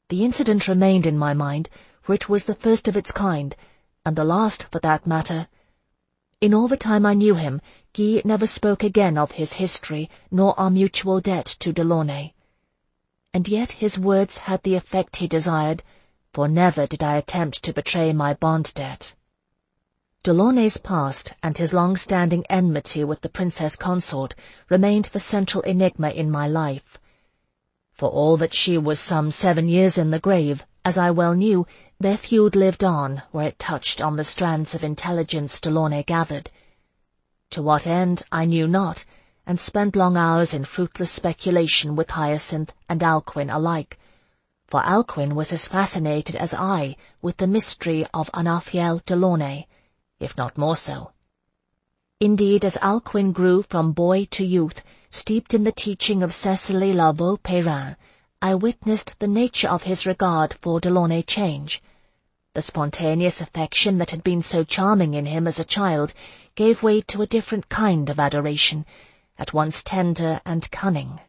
The incident remained in my mind, for it was the first of its kind, and the last for that matter. In all the time I knew him, Guy never spoke again of his history, nor our mutual debt to Delaunay. And yet his words had the effect he desired, for never did I attempt to betray my bond debt. Delaunay's past and his long-standing enmity with the princess consort remained the central enigma in my life. For all that she was some 7 years in the grave, as I well knew, their feud lived on where it touched on the strands of intelligence Delaunay gathered. To what end I knew not, and spent long hours in fruitless speculation with Hyacinth and Alcuin alike, for Alcuin was as fascinated as I with the mystery of Anafiel Delaunay, if not more so. Indeed, as Alcuin grew from boy to youth, steeped in the teaching of Cecily Lavaux-Perrin, I witnessed the nature of his regard for Delaunay change. The spontaneous affection that had been so charming in him as a child gave way to a different kind of adoration, at once tender and cunning.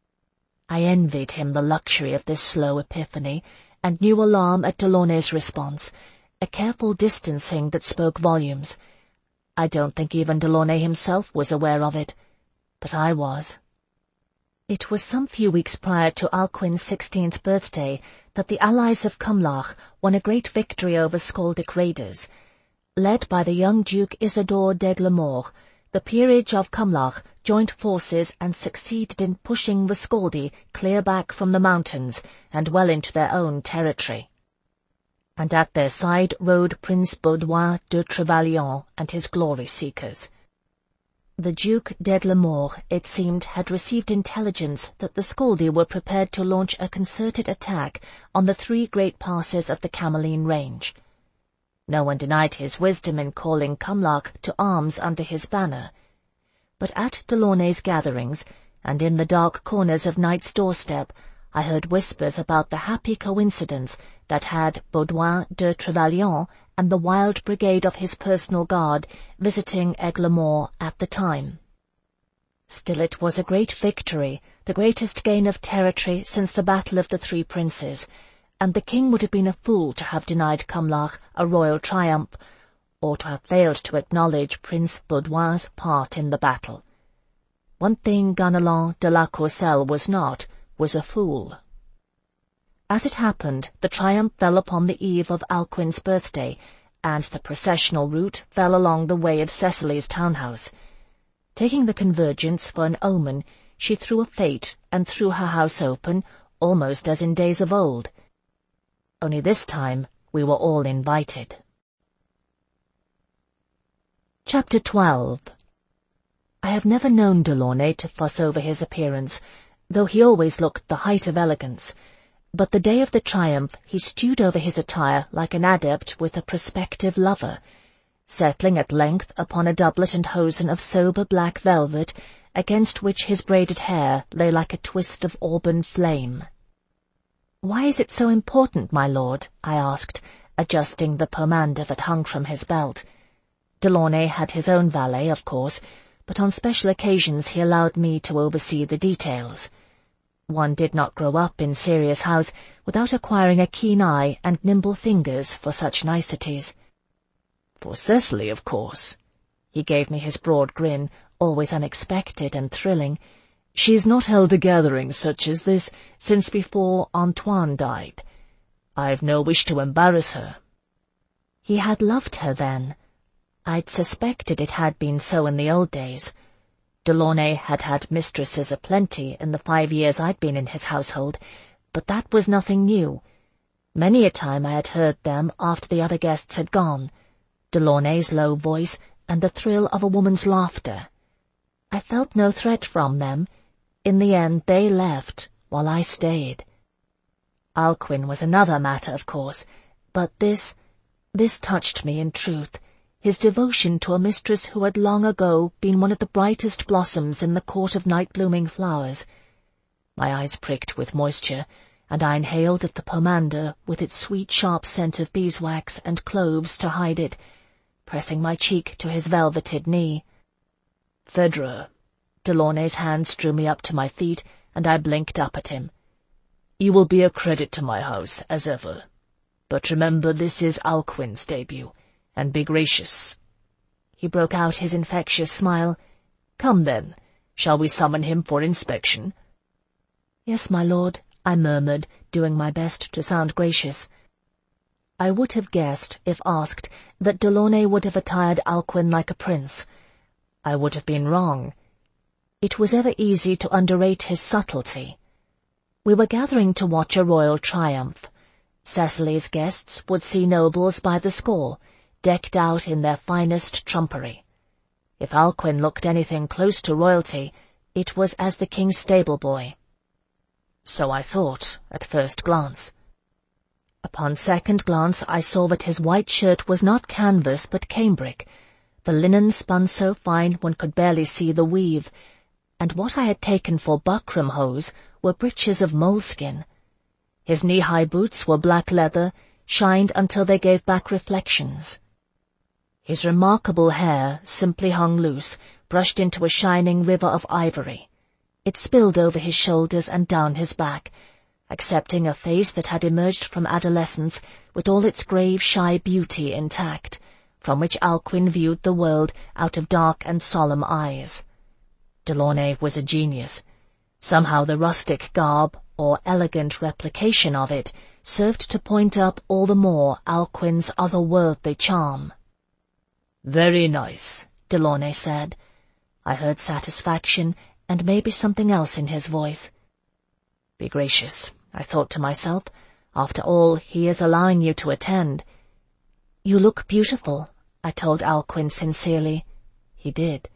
I envied him the luxury of this slow epiphany, and knew alarm at Delaunay's response, a careful distancing that spoke volumes. I don't think even Delaunay himself was aware of it, but I was. It was some few weeks prior to Alcuin's 16th birthday that the allies of Cumlach won a great victory over Skaldic raiders. Led by the young Duke Isidore d'Aigulemort, the peerage of Cumlach joined forces and succeeded in pushing the Scaldi clear back from the mountains and well into their own territory. And at their side rode Prince Baudouin de Trevalion and his glory-seekers. The Duke d'Aigulemort, it seemed, had received intelligence that the Scaldi were prepared to launch a concerted attack on the 3 great passes of the Cameline range. No one denied his wisdom in calling Cumlach to arms under his banner. But at Delaunay's gatherings, and in the dark corners of Knight's doorstep, I heard whispers about the happy coincidence that had Baudouin de Trevalion and the wild brigade of his personal guard visiting Aigulemort at the time. Still, it was a great victory, the greatest gain of territory since the Battle of the Three Princes, and the king would have been a fool to have denied Cumlach a royal triumph, or to have failed to acknowledge Prince Baudouin's part in the battle. One thing Ganelon de la Courcelle was not, was a fool. As it happened, the triumph fell upon the eve of Alcuin's birthday, and the processional route fell along the way of Cecily's townhouse. Taking the convergence for an omen, she threw a fete and threw her house open, almost as in days of old. Only this time we were all invited. Chapter 12. I have never known Delaunay to fuss over his appearance, though he always looked the height of elegance, but the day of the triumph he stewed over his attire like an adept with a prospective lover, settling at length upon a doublet and hosen of sober black velvet, against which his braided hair lay like a twist of auburn flame. "Why is it so important, my lord?" I asked, adjusting the pomander that hung from his belt. Delaunay had his own valet, of course, but on special occasions he allowed me to oversee the details. One did not grow up in Sirius House without acquiring a keen eye and nimble fingers for such niceties. "For Cecily, of course." He gave me his broad grin, always unexpected and thrilling. "She's not held a gathering such as this since before Antoine died. I've no wish to embarrass her." He had loved her, then. I'd suspected it had been so in the old days. Delaunay had had mistresses aplenty in the 5 years I'd been in his household, but that was nothing new. Many a time I had heard them after the other guests had gone, Delaunay's low voice and the thrill of a woman's laughter. I felt no threat from them. In the end they left, while I stayed. Alcuin was another matter, of course, but this touched me in truth. His devotion to a mistress who had long ago been one of the brightest blossoms in the court of night-blooming flowers. My eyes pricked with moisture, and I inhaled at the pomander with its sweet sharp scent of beeswax and cloves to hide it, pressing my cheek to his velveted knee. "Phaedra." Delaunay's hands drew me up to my feet, and I blinked up at him. You will be a credit to my house, as ever. But remember, this is Alcuin's debut, and be gracious." He broke out his infectious smile. "Come then, shall we summon him for inspection?" "Yes, my lord," I murmured, doing my best to sound gracious. I would have guessed, if asked, that Delaunay would have attired Alcuin like a prince. I would have been wrong. It was ever easy to underrate his subtlety. We were gathering to watch a royal triumph. Cecily's guests would see nobles by the score, decked out in their finest trumpery. If Alcuin looked anything close to royalty, it was as the king's stable-boy. So I thought, at first glance. Upon second glance I saw that his white shirt was not canvas but cambric, the linen spun so fine one could barely see the weave, and what I had taken for buckram hose were breeches of moleskin. His knee-high boots were black leather, shined until they gave back reflections. His remarkable hair simply hung loose, brushed into a shining river of ivory. It spilled over his shoulders and down his back, accepting a face that had emerged from adolescence with all its grave, shy beauty intact, from which Alcuin viewed the world out of dark and solemn eyes. Delaunay was a genius. Somehow the rustic garb, or elegant replication of it, served to point up all the more Alcuin's otherworldly charm. "Very nice," Delaunay said. I heard satisfaction, and maybe something else in his voice. Be gracious, I thought to myself. After all, he is allowing you to attend. You look beautiful, I told Alcuin sincerely. He did.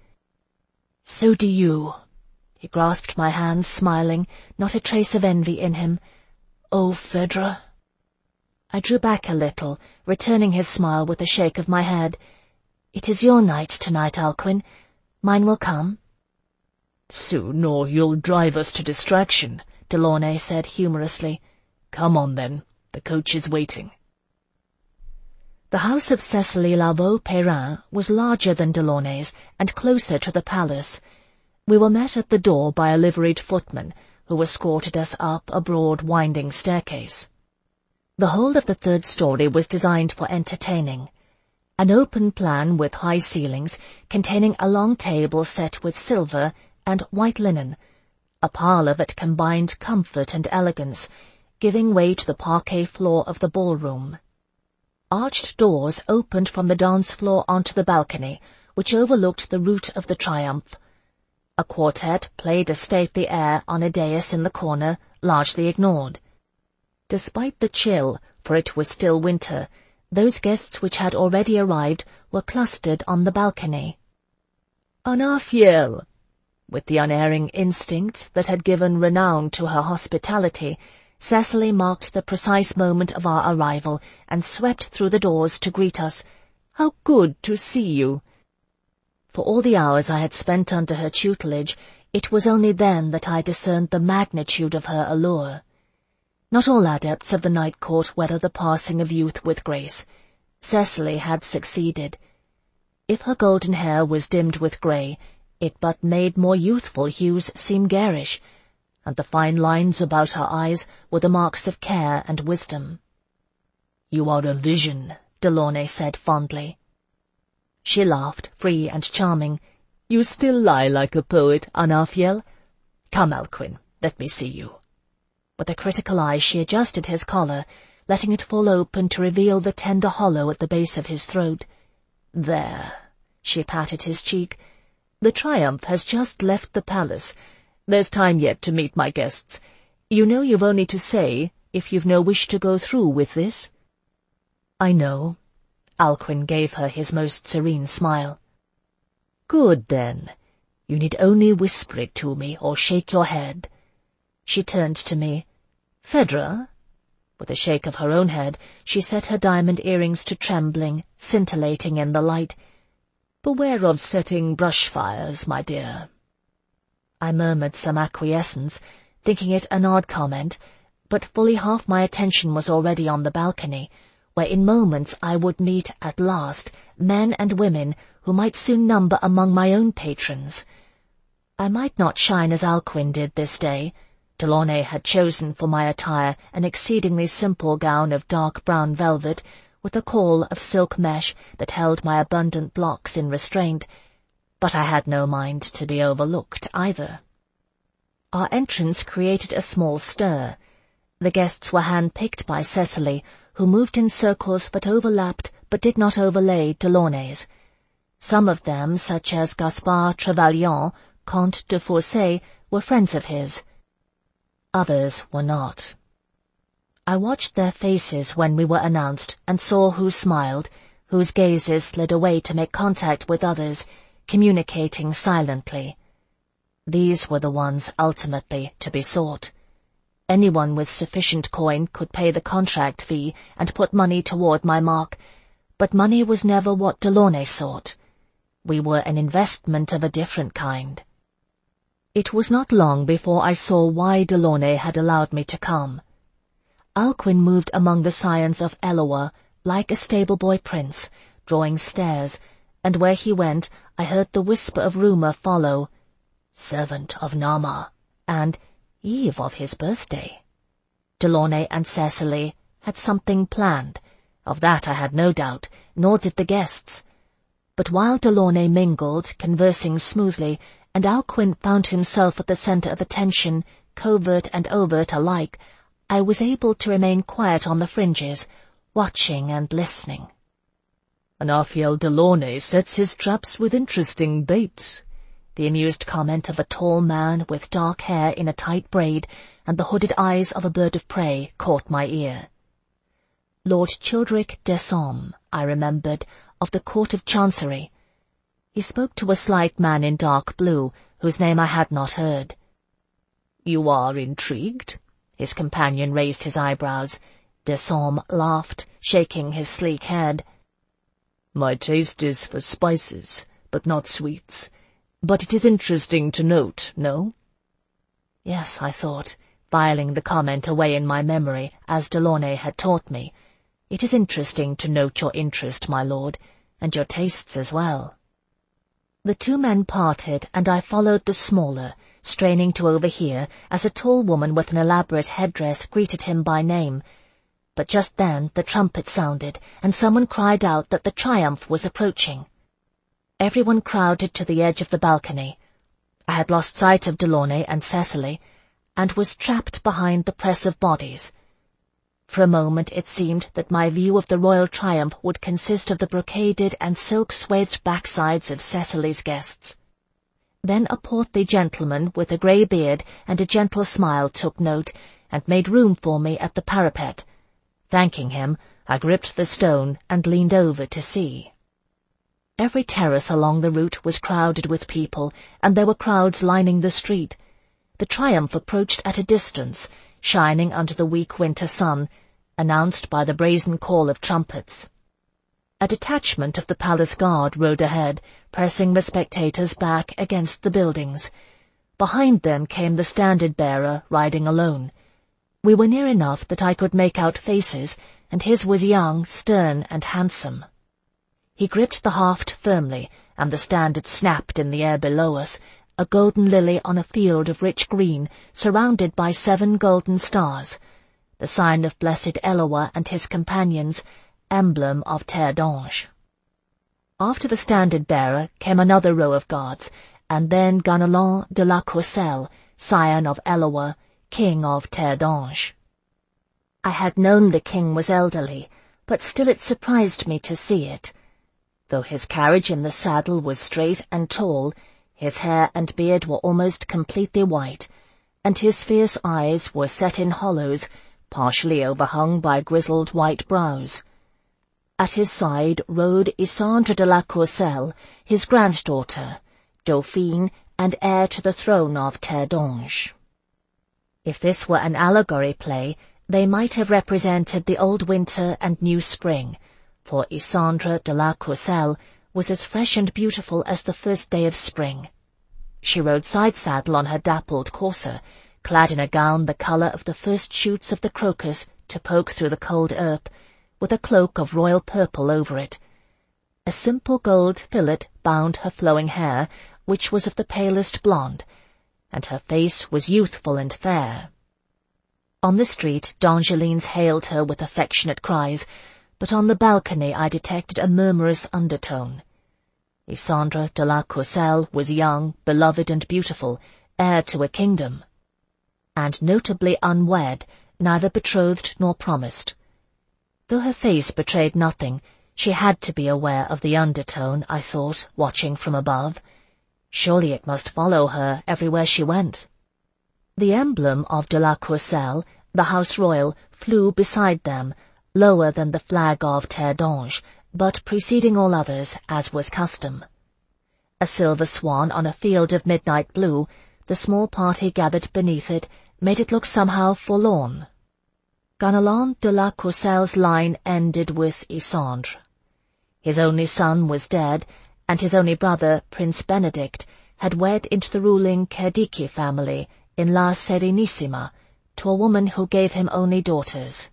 So do you. He grasped my hand, smiling, not a trace of envy in him. Oh, Phaedra. I drew back a little, returning his smile with a shake of my head. It is your night tonight, Alcuin. Mine will come. Soon, or you'll drive us to distraction, Delaunay said humorously. Come on, then. The coach is waiting. The house of Cecily Laveau-Perrin was larger than Delaunay's and closer to the palace. We were met at the door by a liveried footman, who escorted us up a broad, winding staircase. The whole of the third story was designed for entertaining. An open plan with high ceilings, containing a long table set with silver and white linen, a parlour that combined comfort and elegance, giving way to the parquet floor of the ballroom. Arched doors opened from the dance floor onto the balcony, which overlooked the route of the Triumph. A quartet played a stately air on a dais in the corner, largely ignored. Despite the chill, for it was still winter, those guests which had already arrived were clustered on the balcony. Anafiel! With the unerring instinct that had given renown to her hospitality, Cecily marked the precise moment of our arrival and swept through the doors to greet us. How good to see you! For all the hours I had spent under her tutelage, it was only then that I discerned the magnitude of her allure. Not all adepts of the night court weather the passing of youth with grace. Cecily had succeeded. If her golden hair was dimmed with grey, it but made more youthful hues seem garish, and the fine lines about her eyes were the marks of care and wisdom. You are a vision, Delaunay said fondly. She laughed, free and charming. You still lie like a poet, Anafiel. Come, Alcuin, let me see you. With a critical eye she adjusted his collar, letting it fall open to reveal the tender hollow at the base of his throat. There, she patted his cheek. The Triumph has just left the palace. There's time yet to meet my guests. You know you've only to say if you've no wish to go through with this. I know. Alcuin gave her his most serene smile. Good, then. You need only whisper it to me or shake your head. She turned to me. Phaedra? With a shake of her own head, she set her diamond earrings to trembling, scintillating in the light. Beware of setting brush fires, my dear. I murmured some acquiescence, thinking it an odd comment, but fully half my attention was already on the balcony, where in moments I would meet, at last, men and women who might soon number among my own patrons. I might not shine as Alcuin did this day, Delaunay had chosen for my attire an exceedingly simple gown of dark brown velvet, with a caul of silk mesh that held my abundant locks in restraint, but I had no mind to be overlooked either. Our entrance created a small stir. The guests were hand-picked by Cecily, who moved in circles that overlapped but did not overlay Delaunay's. Some of them, such as Gaspard Trevelyan, Comte de Fourcey, were friends of his. Others were not. I watched their faces when we were announced and saw who smiled, whose gazes slid away to make contact with others, communicating silently. These were the ones ultimately to be sought. Anyone with sufficient coin could pay the contract fee and put money toward my mark, but money was never what Delaunay sought. We were an investment of a different kind. It was not long before I saw why Delaunay had allowed me to come. Alcuin moved among the scions of Eloa like a stable-boy prince, drawing stairs, and where he went I heard the whisper of rumour follow, "Servant of Nama," and eve of his birthday. Delaunay and Cecily had something planned. Of that I had no doubt, nor did the guests. But while Delaunay mingled, conversing smoothly, and Alcuin found himself at the centre of attention, covert and overt alike, I was able to remain quiet on the fringes, watching and listening. "Annafiel Delaunay sets his traps with interesting bait," the amused comment of a tall man with dark hair in a tight braid and the hooded eyes of a bird of prey caught my ear. Lord Childeric Dessolmes, I remembered, of the Court of Chancery. He spoke to a slight man in dark blue, whose name I had not heard. "You are intrigued?" His companion raised his eyebrows. Dessolmes laughed, shaking his sleek head. "My taste is for spices, but not sweets. But it is interesting to note, no?" Yes, I thought, filing the comment away in my memory, as Delaunay had taught me. It is interesting to note your interest, my lord, and your tastes as well. The two men parted, and I followed the smaller, straining to overhear as a tall woman with an elaborate headdress greeted him by name. But just then the trumpet sounded, and someone cried out that the triumph was approaching. Everyone crowded to the edge of the balcony. I had lost sight of Delaunay and Cecily, and was trapped behind the press of bodies. For a moment it seemed that my view of the royal triumph would consist of the brocaded and silk-swathed backsides of Cecily's guests. Then a portly gentleman with a grey beard and a gentle smile took note, and made room for me at the parapet. Thanking him, I gripped the stone and leaned over to see. Every terrace along the route was crowded with people, and there were crowds lining the street. The triumph approached at a distance, shining under the weak winter sun, announced by the brazen call of trumpets. A detachment of the palace guard rode ahead, pressing the spectators back against the buildings. Behind them came the standard-bearer, riding alone. We were near enough that I could make out faces, and his was young, stern, and handsome. He gripped the haft firmly, and the standard snapped in the air below us, a golden lily on a field of rich green, surrounded by 7 golden stars, the sign of blessed Eloa and his companions, emblem of Terre d'Ange. After the standard-bearer came another row of guards, and then Ganelon de la Courcelle, scion of Eloa, king of Terre d'Ange. I had known the king was elderly, but still it surprised me to see it. Though his carriage in the saddle was straight and tall, his hair and beard were almost completely white, and his fierce eyes were set in hollows, partially overhung by grizzled white brows. At his side rode Isandre de la Courcelle, his granddaughter, Dauphine, and heir to the throne of Terre d'Ange. If this were an allegory play, they might have represented the old winter and new spring, for Isandre de la Courcelle was as fresh and beautiful as the first day of spring. She rode side-saddle on her dappled courser, clad in a gown the colour of the first shoots of the crocus to poke through the cold earth, with a cloak of royal purple over it. A simple gold fillet bound her flowing hair, which was of the palest blonde, and her face was youthful and fair. On the street, d'Angelines hailed her with affectionate cries, but on the balcony I detected a murmurous undertone. Lysandre de la Courcelle was young, beloved and beautiful, heir to a kingdom, and notably unwed, neither betrothed nor promised. Though her face betrayed nothing, she had to be aware of the undertone, I thought, watching from above. Surely it must follow her everywhere she went. The emblem of de la Courcelle, the house royal, flew beside them, lower than the flag of Terre d'Ange, but preceding all others, as was custom. A silver swan on a field of midnight blue, the small party gathered beneath it, made it look somehow forlorn. Ganelon de la Courcelle's line ended with Lysandre. His only son was dead, and his only brother, Prince Benedict, had wed into the ruling Cerdicchi family in La Serenissima, to a woman who gave him only daughters.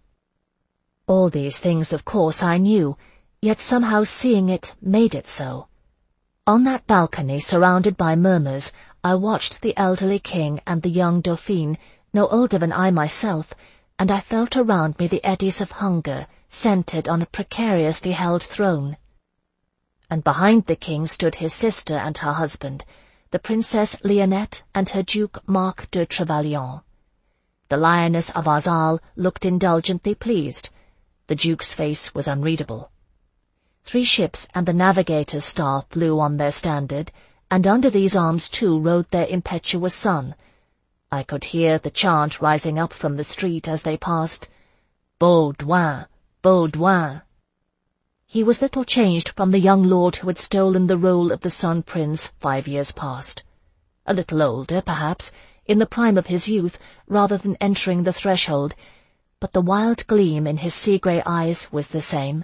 All these things, of course, I knew, yet somehow seeing it made it so. On that balcony, surrounded by murmurs, I watched the elderly king and the young Dauphine, no older than I myself, and I felt around me the eddies of hunger, centred on a precariously held throne. And behind the king stood his sister and her husband, the Princess Lionette and her Duke Marc de Trevelyan. The Lioness of Arzal looked indulgently pleased. The Duke's face was unreadable. 3 ships and the navigator's star flew on their standard, and under these arms too rode their impetuous son. I could hear the chant rising up from the street as they passed, Baudouin, Baudouin. He was little changed from the young lord who had stolen the role of the Sun Prince 5 years past. A little older, perhaps, in the prime of his youth, rather than entering the threshold, but the wild gleam in his sea-grey eyes was the same.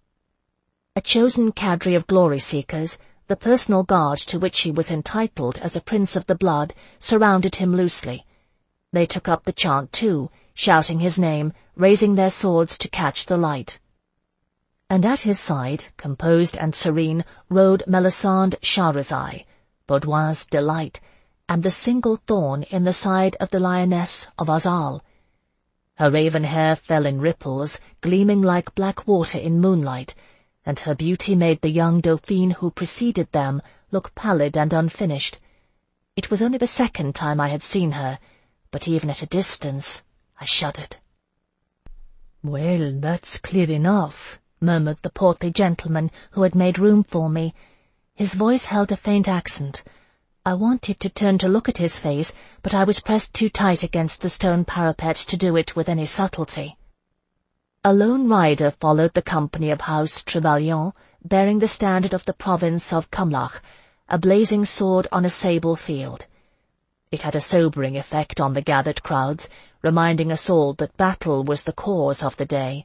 A chosen cadre of glory-seekers, the personal guard to which he was entitled as a prince of the blood, surrounded him loosely. They took up the chant too, shouting his name, raising their swords to catch the light. And at his side, composed and serene, rode Melisande Charizai, Baudouin's delight, and the single thorn in the side of the Lioness of Arzal. Her raven hair fell in ripples, gleaming like black water in moonlight, and her beauty made the young Dauphine who preceded them look pallid and unfinished. It was only the second time I had seen her, but even at a distance I shuddered. "Well, that's clear enough," murmured the portly gentleman who had made room for me. His voice held a faint accent. I wanted to turn to look at his face, but I was pressed too tight against the stone parapet to do it with any subtlety. A lone rider followed the company of House Trevelyan, bearing the standard of the province of Cumlach, a blazing sword on a sable field. It had a sobering effect on the gathered crowds, reminding us all that battle was the cause of the day.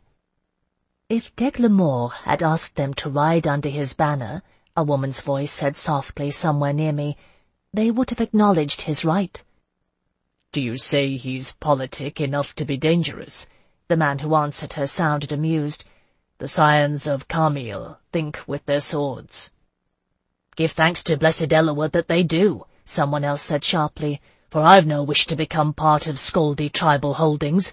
If d'Aigulemort had asked them to ride under his banner, a woman's voice said softly somewhere near me, they would have acknowledged his right. "Do you say he's politic enough to be dangerous?" The man who answered her sounded amused. "The scions of Camille think with their swords." "Give thanks to blessed Eloa that they do," someone else said sharply, "for I've no wish to become part of scoldy tribal holdings."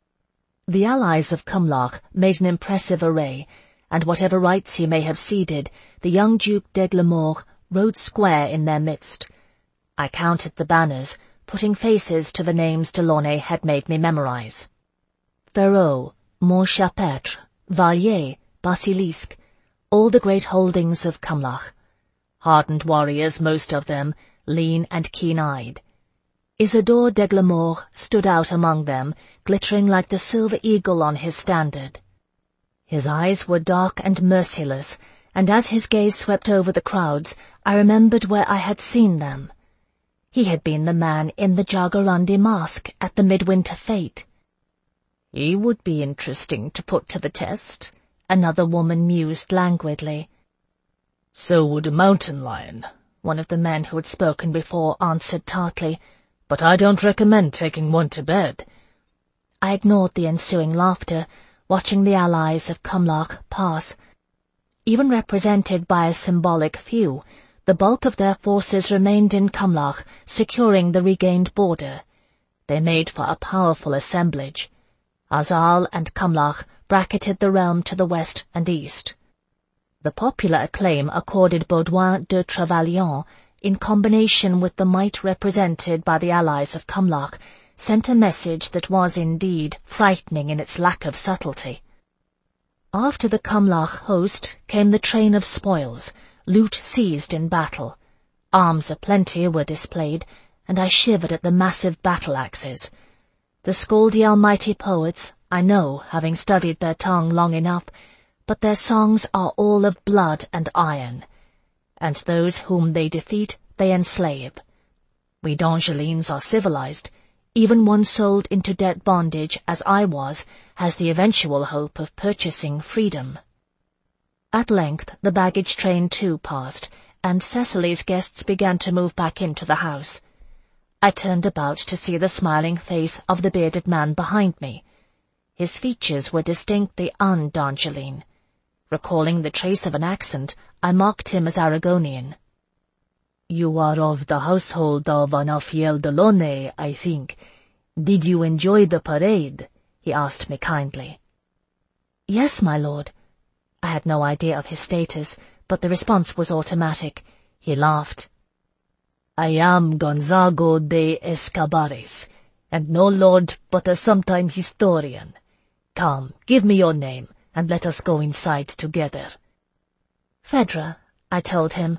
The allies of Cumlach made an impressive array, and whatever rights he may have ceded, the young Duke d'Aigulemort rode square in their midst. I counted the banners, putting faces to the names Delaunay had made me memorize. Ferrot, Montchapetre, Vallier, Basilisque, all the great holdings of Cumlach. Hardened warriors, most of them, lean and keen-eyed. Isidore d'Aigulemort stood out among them, glittering like the silver eagle on his standard. His eyes were dark and merciless, and as his gaze swept over the crowds, I remembered where I had seen them. He had been the man in the Jargarundi mask at the midwinter fete. "He would be interesting to put to the test," another woman mused languidly. "So would a mountain lion," one of the men who had spoken before answered tartly, "but I don't recommend taking one to bed." I ignored the ensuing laughter, watching the allies of Cumlach pass. Even represented by a symbolic few, The bulk of their forces remained in Cumlach, securing the regained border. They made for a powerful assemblage. Arzal and Cumlach bracketed the realm to the west and east. The popular acclaim accorded Baudouin de Trevelyan, in combination with the might represented by the allies of Cumlach, sent a message that was indeed frightening in its lack of subtlety. After the Cumlach host came the train of spoils, loot seized in battle. Arms aplenty were displayed, and I shivered at the massive battle-axes. The Scaldi almighty poets, I know, having studied their tongue long enough, but their songs are all of blood and iron, and those whom they defeat they enslave. We d'Angelines are civilized. Even one sold into debt bondage, as I was, has the eventual hope of purchasing freedom. At length the baggage train too passed, and Cecily's guests began to move back into the house. I turned about to see the smiling face of the bearded man behind me. His features were distinctly un-d'Angeline. Recalling the trace of an accent, I marked him as Aragonian. "You are of the household of Anafiel Delaunay, I think. Did you enjoy the parade?" he asked me kindly. "Yes, my lord." I had no idea of his status, but the response was automatic. He laughed. "I am Gonzago de Escobares, and no lord but a sometime historian. Come, give me your name, and let us go inside together." "Phaedra," I told him.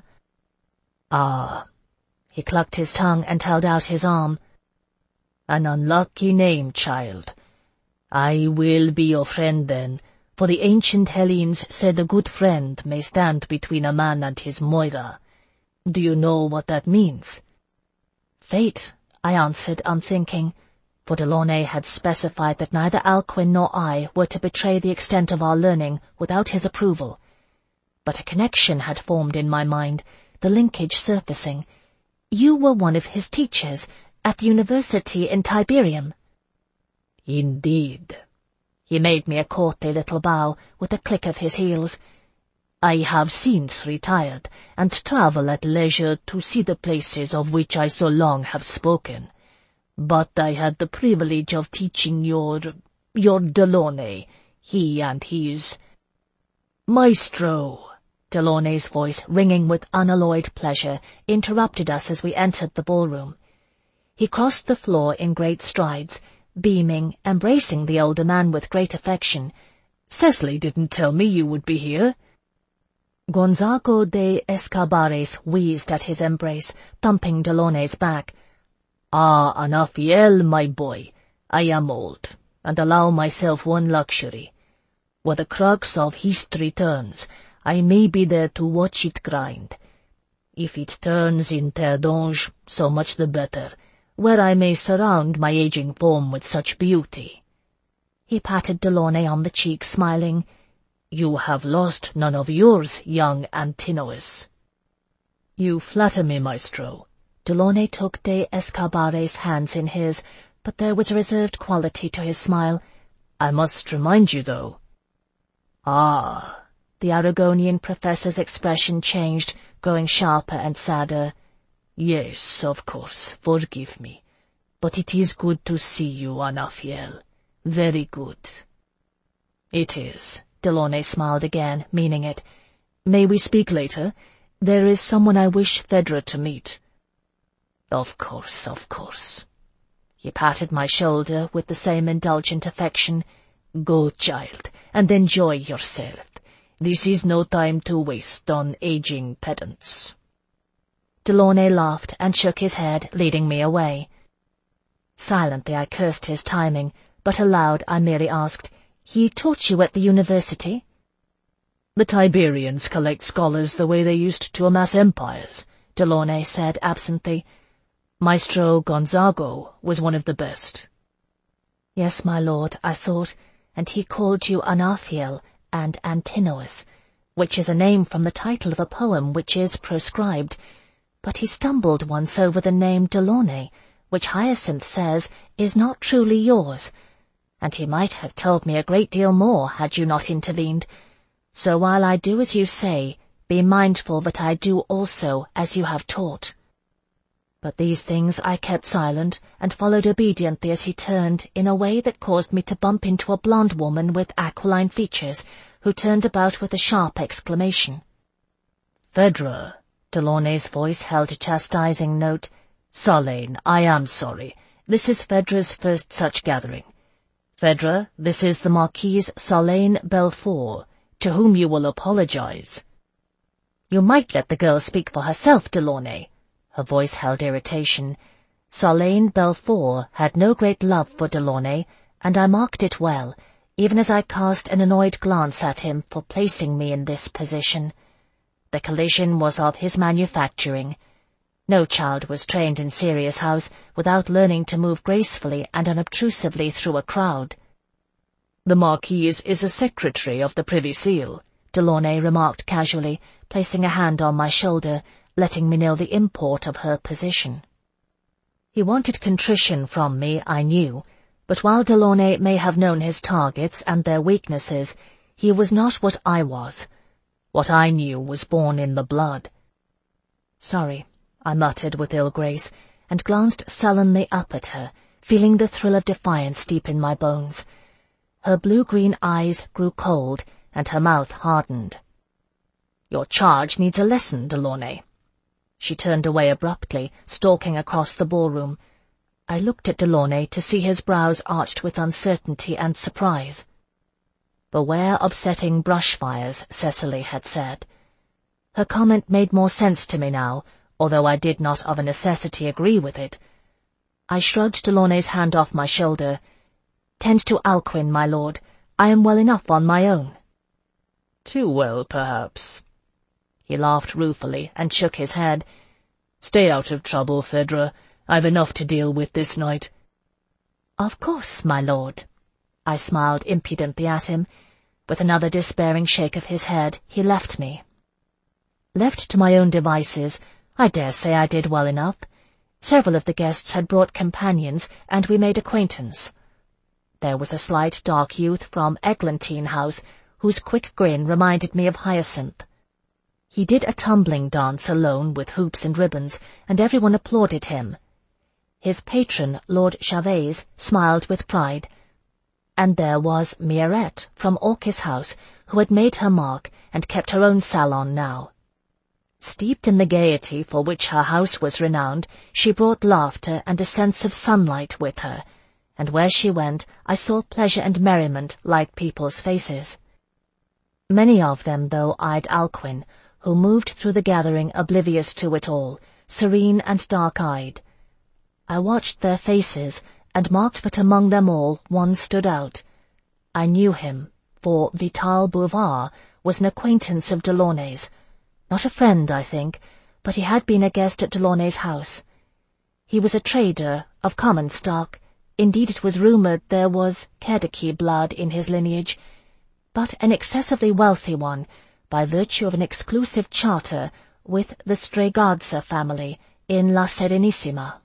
"Ah." He clucked his tongue and held out his arm. "An unlucky name, child. I will be your friend then, for the ancient Hellenes said a good friend may stand between a man and his Moira. Do you know what that means?" "Fate," I answered, unthinking, for Delaunay had specified that neither Alcuin nor I were to betray the extent of our learning without his approval. But a connection had formed in my mind, the linkage surfacing. "You were one of his teachers at the university in Tiberium." "Indeed." He made me a courtly little bow with a click of his heels. "I have since retired, and travel at leisure to see the places of which I so long have spoken. But I had the privilege of teaching your Delaunay, he and his—" "Maestro!" Delaunay's voice, ringing with unalloyed pleasure, interrupted us as we entered the ballroom. He crossed the floor in great strides, beaming, embracing the older man with great affection. "Cecily didn't tell me you would be here." Gonzago de Escobares wheezed at his embrace, thumping Delaunay's back. "Ah, Anafiel, my boy, I am old, and allow myself one luxury. Where the crux of history turns, I may be there to watch it grind. If it turns in Terre d'Ange, so much the better, where I may surround my aging form with such beauty." He patted Delaunay on the cheek, smiling. "You have lost none of yours, young Antinous." "You flatter me, Maestro." Delaunay took de Escobares' hands in his, but there was a reserved quality to his smile. "I must remind you, though." "Ah." The Aragonian professor's expression changed, growing sharper and sadder. "Yes, of course, forgive me. But it is good to see you, Anafiel. Very good." "It is." Delaunay smiled again, meaning it. "May we speak later? There is someone I wish Phaedra to meet." Of course, of course." He patted my shoulder with the same indulgent affection. "Go, child, and enjoy yourself. This is no time to waste on aging pedants." Delaunay laughed and shook his head, leading me away. Silently I cursed his timing, but aloud I merely asked, "He taught you at the university?" "The Tiberians collect scholars the way they used to amass empires," Delaunay said absently. "Maestro Gonzago was one of the best." "Yes, my lord," I thought, "and he called you Anafiel and Antinous, which is a name from the title of a poem which is proscribed. But he stumbled once over the name Delaunay, which Hyacinth says is not truly yours, and he might have told me a great deal more had you not intervened. So while I do as you say, be mindful that I do also as you have taught." But these things I kept silent, and followed obediently as he turned in a way that caused me to bump into a blonde woman with aquiline features, who turned about with a sharp exclamation. "Phaedra," Delaunay's voice held a chastising note. "Sarlane, I am sorry. This is Phaedra's first such gathering. Phaedra, this is the Marquise Sarlane Belfort, to whom you will apologize." "You might let the girl speak for herself, Delaunay." Her voice held irritation. Sarlane Belfort had no great love for Delaunay, and I marked it well, even as I cast an annoyed glance at him for placing me in this position. The collision was of his manufacturing. No child was trained in Sirius House without learning to move gracefully and unobtrusively through a crowd. "The Marquise is a secretary of the Privy Seal," Delaunay remarked casually, placing a hand on my shoulder, letting me know the import of her position. He wanted contrition from me, I knew, but while Delaunay may have known his targets and their weaknesses, he was not what I was. What I knew was born in the blood. "Sorry," I muttered with ill grace, and glanced sullenly up at her, feeling the thrill of defiance deep in my bones. Her blue-green eyes grew cold, and her mouth hardened. "Your charge needs a lesson, Delaunay." She turned away abruptly, stalking across the ballroom. I looked at Delaunay to see his brows arched with uncertainty and surprise. "Beware of setting brush fires," Cecily had said. Her comment made more sense to me now, although I did not of a necessity agree with it. I shrugged Delaunay's hand off my shoulder. "Tend to Alcuin, my lord. I am well enough on my own." "Too well, perhaps." He laughed ruefully and shook his head. "Stay out of trouble, Phaedra. I've enough to deal with this night." "Of course, my lord." I smiled impudently at him. With another despairing shake of his head, he left me. Left to my own devices, I dare say I did well enough. Several of the guests had brought companions, and we made acquaintance. There was a slight dark youth from Eglantine House, whose quick grin reminded me of Hyacinth. He did a tumbling dance alone with hoops and ribbons, and everyone applauded him. His patron, Lord Chavez, smiled with pride. And there was Miarette from Orchis House, who had made her mark and kept her own salon now. Steeped in the gaiety for which her house was renowned, she brought laughter and a sense of sunlight with her, and where she went I saw pleasure and merriment light people's faces. Many of them, though, eyed Alcuin, who moved through the gathering oblivious to it all, serene and dark-eyed. I watched their faces, and marked that among them all one stood out. I knew him, for Vital Bouvard was an acquaintance of Delaunay's. Not a friend, I think, but he had been a guest at Delaunay's house. He was a trader, of common stock. Indeed, it was rumoured there was Kedeke blood in his lineage, but an excessively wealthy one, by virtue of an exclusive charter with the Stragazza family in La Serenissima.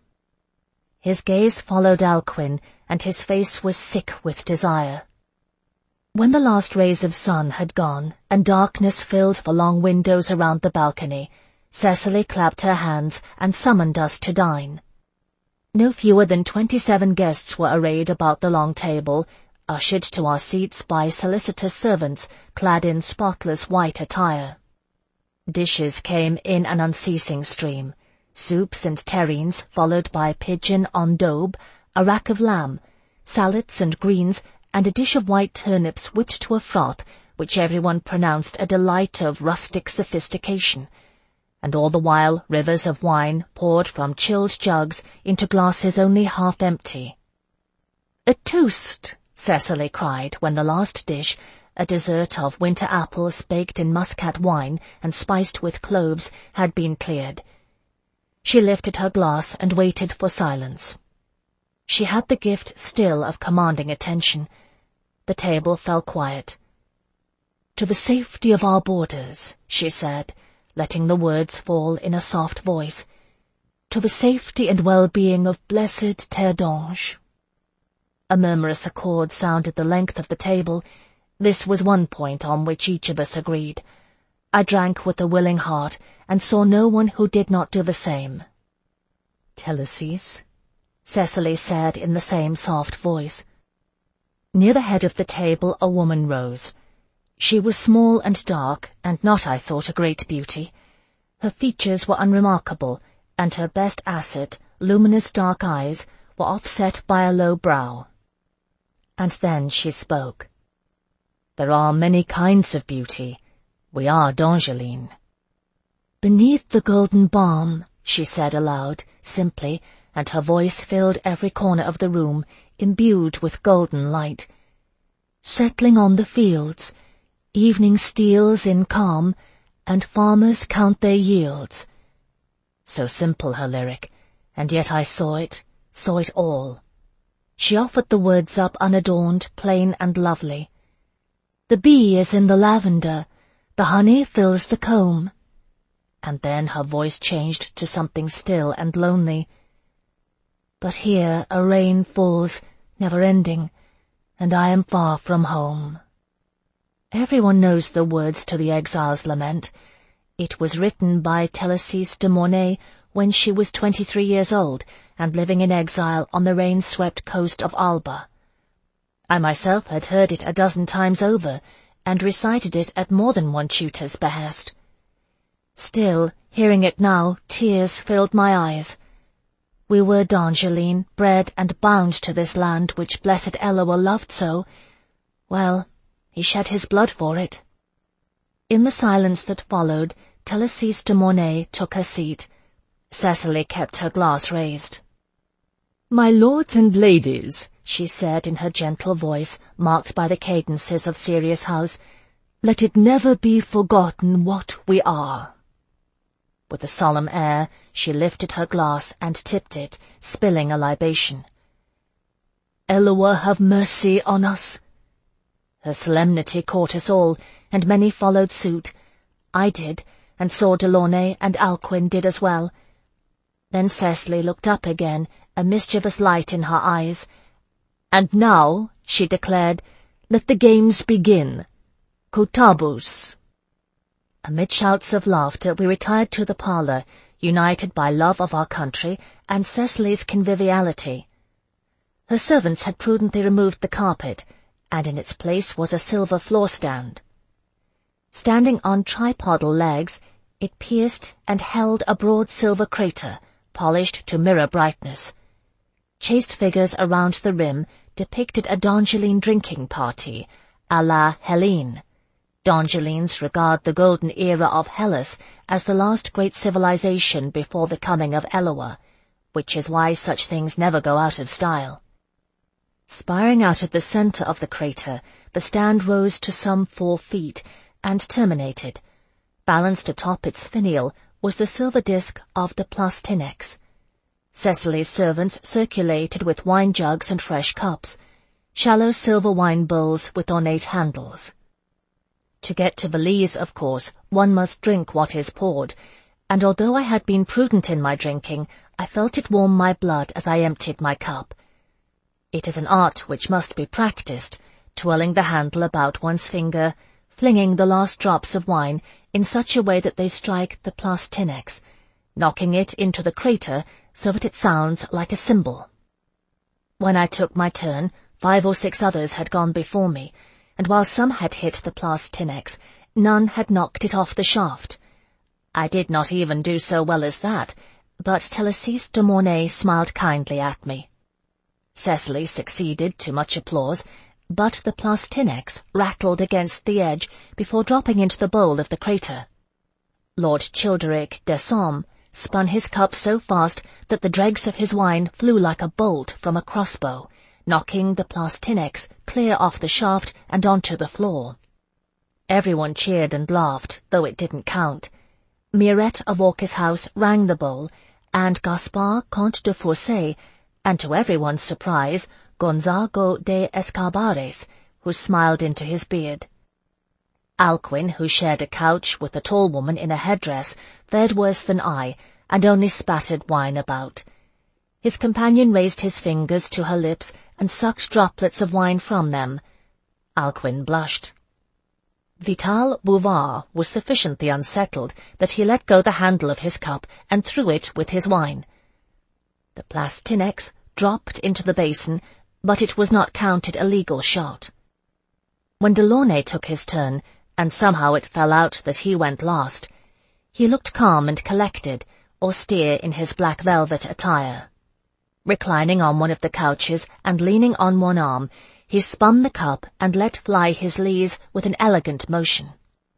His gaze followed Alcuin, and his face was sick with desire. When the last rays of sun had gone, and darkness filled the long windows around the balcony, Cecily clapped her hands and summoned us to dine. No fewer than 27 guests were arrayed about the long table, ushered to our seats by solicitous servants clad in spotless white attire. Dishes came in an unceasing stream, soups and terrines followed by pigeon en daube, a rack of lamb, salads and greens, and a dish of white turnips whipped to a froth, which everyone pronounced a delight of rustic sophistication, and all the while rivers of wine poured from chilled jugs into glasses only half empty. "A toast!" Cecily cried when the last dish, a dessert of winter apples baked in muscat wine and spiced with cloves, had been cleared. She lifted her glass and waited for silence. She had the gift still of commanding attention. The table fell quiet. "To the safety of our borders," she said, letting the words fall in a soft voice. "To the safety and well-being of blessed Terre d'Ange." A murmurous accord sounded the length of the table. This was one point on which each of us agreed. I drank with a willing heart, and saw no one who did not do the same. "Telesis," Cecily said in the same soft voice. Near the head of the table a woman rose. She was small and dark, and not, I thought, a great beauty. Her features were unremarkable, and her best asset, luminous dark eyes, were offset by a low brow. And then she spoke. "There are many kinds of beauty. We are d'Angeline." "Beneath the golden balm," she said aloud, simply, and her voice filled every corner of the room, imbued with golden light. "Settling on the fields, evening steals in calm, and farmers count their yields." So simple her lyric, and yet I saw it all. She offered the words up unadorned, plain and lovely. "The bee is in the lavender, the honey fills the comb." And then her voice changed to something still and lonely. "But here a rain falls, never ending, and I am far from home." Everyone knows the words to the exile's lament. It was written by Telesis de Mornay when she was 23 years old and living in exile on the rain-swept coast of Alba. I myself had heard it a dozen times over, and recited it at more than one tutor's behest. Still, hearing it now, tears filled my eyes. We were d'Angeline, bred and bound to this land which blessed Eloa loved so. Well, he shed his blood for it. In the silence that followed, Telesis de Mornay took her seat. Cecily kept her glass raised. "My lords and ladies," she said in her gentle voice, marked by the cadences of serious house, "let it never be forgotten what we are." With a solemn air, she lifted her glass and tipped it, spilling a libation. "Eloa, have mercy on us." Her solemnity caught us all, and many followed suit. I did, and saw Delaunay and Alcuin did as well. Then Cecily looked up again, a mischievous light in her eyes. "And now," she declared, "let the games begin. Cotabus." Amid shouts of laughter we retired to the parlour, united by love of our country and Cecily's conviviality. Her servants had prudently removed the carpet, and in its place was a silver floor-stand. Standing on tripodal legs, it pierced and held a broad silver crater, polished to mirror brightness. Chased figures around the rim depicted a d'Angeline drinking party, à la Hellene. D'Angelines regard the golden era of Hellas as the last great civilization before the coming of Eloa, which is why such things never go out of style. Spiring out of the centre of the crater, the stand rose to some 4 feet, and terminated. Balanced atop its finial was the silver disk of the Plastinex. Cecily's servants circulated with wine jugs and fresh cups, shallow silver wine bowls with ornate handles. To get to the lees, of course, one must drink what is poured, and although I had been prudent in my drinking, I felt it warm my blood as I emptied my cup. It is an art which must be practised, twirling the handle about one's finger, flinging the last drops of wine in such a way that they strike the Plastinex, knocking it into the crater so that it sounds like a cymbal. When I took my turn, 5 or 6 others had gone before me, and while some had hit the Plastinex, none had knocked it off the shaft. I did not even do so well as that, but Telesis de Mornay smiled kindly at me. Cecily succeeded to much applause, but the Plastinex rattled against the edge before dropping into the bowl of the crater. Lord Childeric Desommes spun his cup so fast that the dregs of his wine flew like a bolt from a crossbow, knocking the Plastinex clear off the shaft and onto the floor. Everyone cheered and laughed, though it didn't count. Mirette of Orcus House rang the bowl, and Gaspard, Comte de Fourcey, and to everyone's surprise, Gonzago de Escarbares, who smiled into his beard. Alcuin, who shared a couch with a tall woman in a headdress, fared worse than I, and only spattered wine about. His companion raised his fingers to her lips and sucked droplets of wine from them. Alcuin blushed. Vital Bouvard was sufficiently unsettled that he let go the handle of his cup and threw it with his wine. The Place Tinnex dropped into the basin, but it was not counted a legal shot. When Delaunay took his turn, and somehow it fell out that he went last, he looked calm and collected, austere in his black velvet attire. Reclining on one of the couches and leaning on one arm, he spun the cup and let fly his lees with an elegant motion.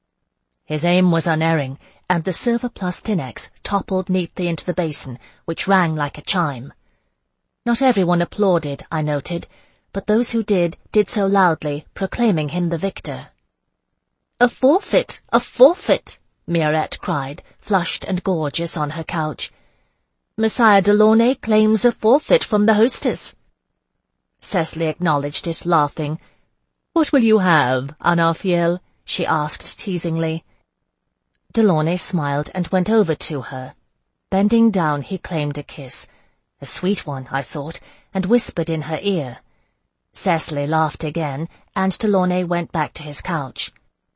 His aim was unerring, and the silver Place Tinnex toppled neatly into the basin, which rang like a chime. Not everyone applauded, I noted, but those who did so loudly, proclaiming him the victor. "A forfeit! A forfeit!" Miarette cried, flushed and gorgeous on her couch. "Messire Delaunay claims a forfeit from the hostess." Cecily acknowledged it, laughing. "What will you have, Anarfiel?" she asked teasingly. Delaunay smiled and went over to her. Bending down, he claimed a kiss. A sweet one, I thought, and whispered in her ear. Cecily laughed again, and Delaunay went back to his couch.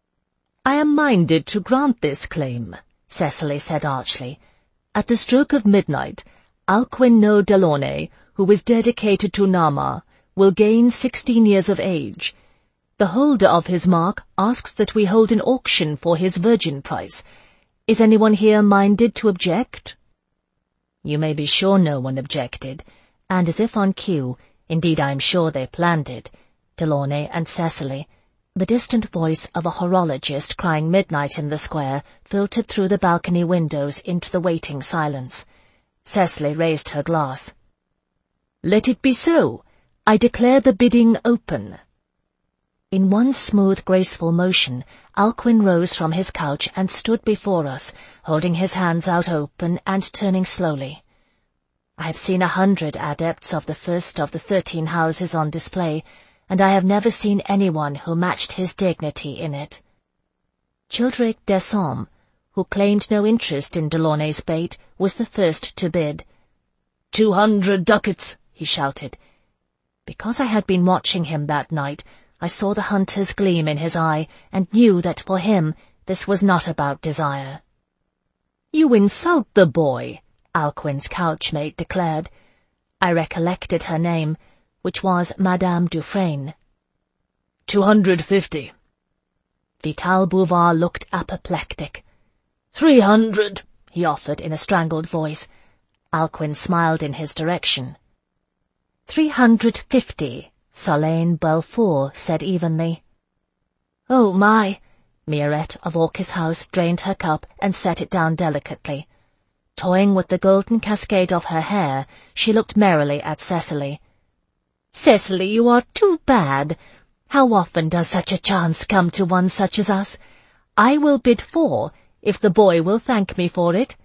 "I am minded to grant this claim," Cecily said archly. "At the stroke of midnight, Alcuin No Delaunay, who is dedicated to Nama, will gain 16 years of age. The holder of his mark asks that we hold an auction for his virgin price. Is anyone here minded to object?" You may be sure no one objected, and as if on cue, indeed I am sure they planned it, Delaunay and Cecily, the distant voice of a horologist crying midnight in the square filtered through the balcony windows into the waiting silence. Cecily raised her glass. "Let it be so. I declare the bidding open." In one smooth, graceful motion, Alcuin rose from his couch and stood before us, holding his hands out open and turning slowly. I have seen 100 adepts of the first of the 13 houses on display, and I have never seen anyone who matched his dignity in it. Childeric Desommes, who claimed no interest in Delaunay's bait, was the first to bid. 200 ducats, he shouted. Because I had been watching him that night, I saw the hunter's gleam in his eye, and knew that for him this was not about desire. "You insult the boy," Alcuin's couchmate declared. I recollected her name, which was Madame Dufresne. 250. Vital Bouvard looked apoplectic. 300, he offered in a strangled voice. Alcuin smiled in his direction. 350, Solane Belfour said evenly. "Oh, my!" Miarette of Orchis House drained her cup and set it down delicately. Toying with the golden cascade of her hair, she looked merrily at Cecily. "Cecily, you are too bad. How often does such a chance come to one such as us? I will bid 4, if the boy will thank me for it."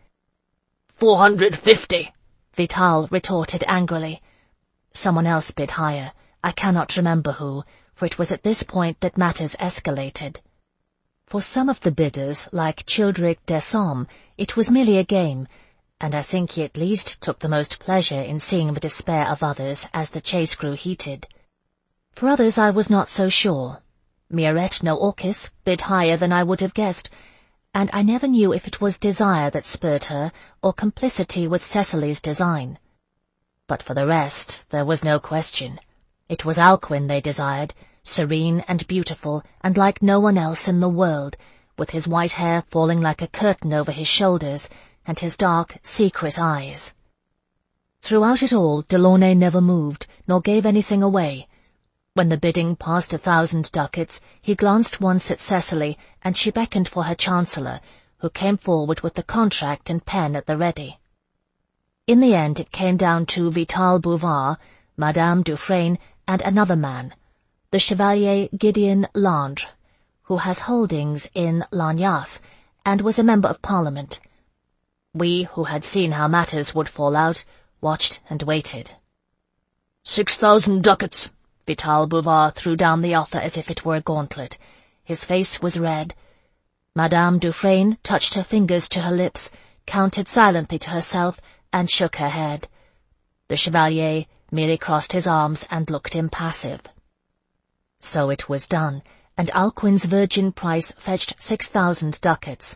450, Vital retorted angrily. Someone else bid higher. I cannot remember who, for it was at this point that matters escalated. For some of the bidders, like Childeric Desommes, it was merely a game, and I think he at least took the most pleasure in seeing the despair of others as the chase grew heated. For others I was not so sure. Miarette No Orchis bid higher than I would have guessed, and I never knew if it was desire that spurred her or complicity with Cecily's design. But for the rest, there was no question. It was Alcuin they desired, serene and beautiful, and like no one else in the world, with his white hair falling like a curtain over his shoulders, and his dark, secret eyes. Throughout it all, Delaunay never moved, nor gave anything away. When the bidding passed 1,000 ducats, he glanced once at Cecily, and she beckoned for her chancellor, who came forward with the contract and pen at the ready. In the end it came down to Vital Bouvard, Madame Dufresne, and another man, the Chevalier Gideon Landre, who has holdings in Lagnasse, and was a member of Parliament. We, who had seen how matters would fall out, watched and waited. 6,000 ducats, Vital Bouvard threw down the offer as if it were a gauntlet. His face was red. Madame Dufresne touched her fingers to her lips, counted silently to herself, and shook her head. The Chevalier merely crossed his arms and looked impassive. So it was done, and Alcuin's virgin price fetched 6,000 ducats.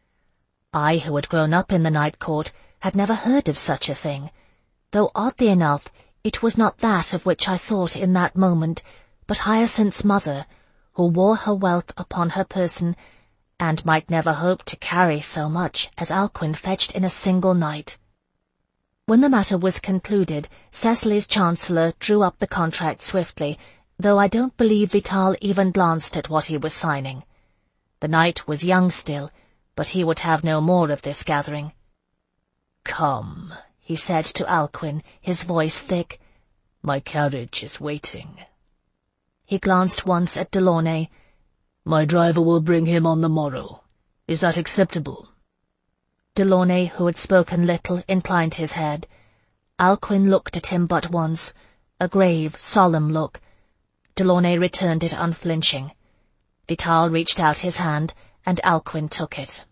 I, who had grown up in the night court, had never heard of such a thing, though oddly enough it was not that of which I thought in that moment, but Hyacinth's mother, who wore her wealth upon her person, and might never hope to carry so much as Alcuin fetched in a single night. When the matter was concluded, Cecily's chancellor drew up the contract swiftly, though I don't believe Vital even glanced at what he was signing. The knight was young still, but he would have no more of this gathering. "Come," he said to Alcuin, his voice thick. "My carriage is waiting." He glanced once at Delaunay. "My driver will bring him on the morrow. Is that acceptable?" Delaunay, who had spoken little, inclined his head. Alcuin looked at him but once, a grave, solemn look. Delaunay returned it unflinching. Vital reached out his hand, and Alcuin took it.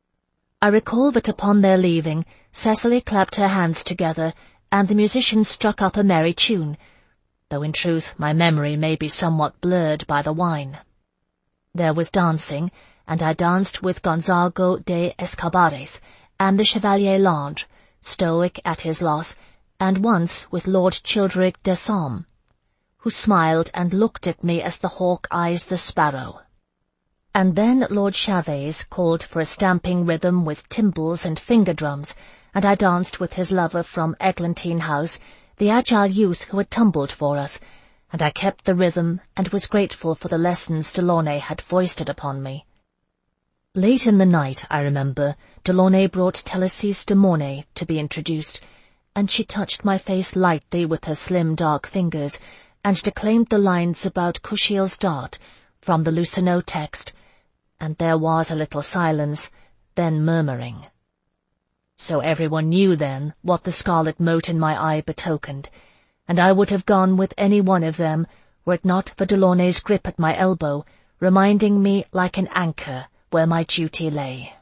I recall that upon their leaving, Cecily clapped her hands together, and the musicians struck up a merry tune, though in truth my memory may be somewhat blurred by the wine. There was dancing, and I danced with Gonzago de Escobares and the Chevalier Lange, stoic at his loss, and once with Lord Childeric de Somme, who smiled and looked at me as the hawk eyes the sparrow. And then Lord Chavez called for a stamping rhythm with timbrels and finger-drums, and I danced with his lover from Eglantine House, the agile youth who had tumbled for us, and I kept the rhythm and was grateful for the lessons Delaunay had foisted upon me. Late in the night, I remember, Delaunay brought Thélassise de Mornay to be introduced, and she touched my face lightly with her slim dark fingers, and declaimed the lines about Kushiel's dart from the Lucineau text, and there was a little silence, then murmuring. So everyone knew then what the scarlet mote in my eye betokened, and I would have gone with any one of them were it not for Delaunay's grip at my elbow, reminding me like an anchor where my duty lay.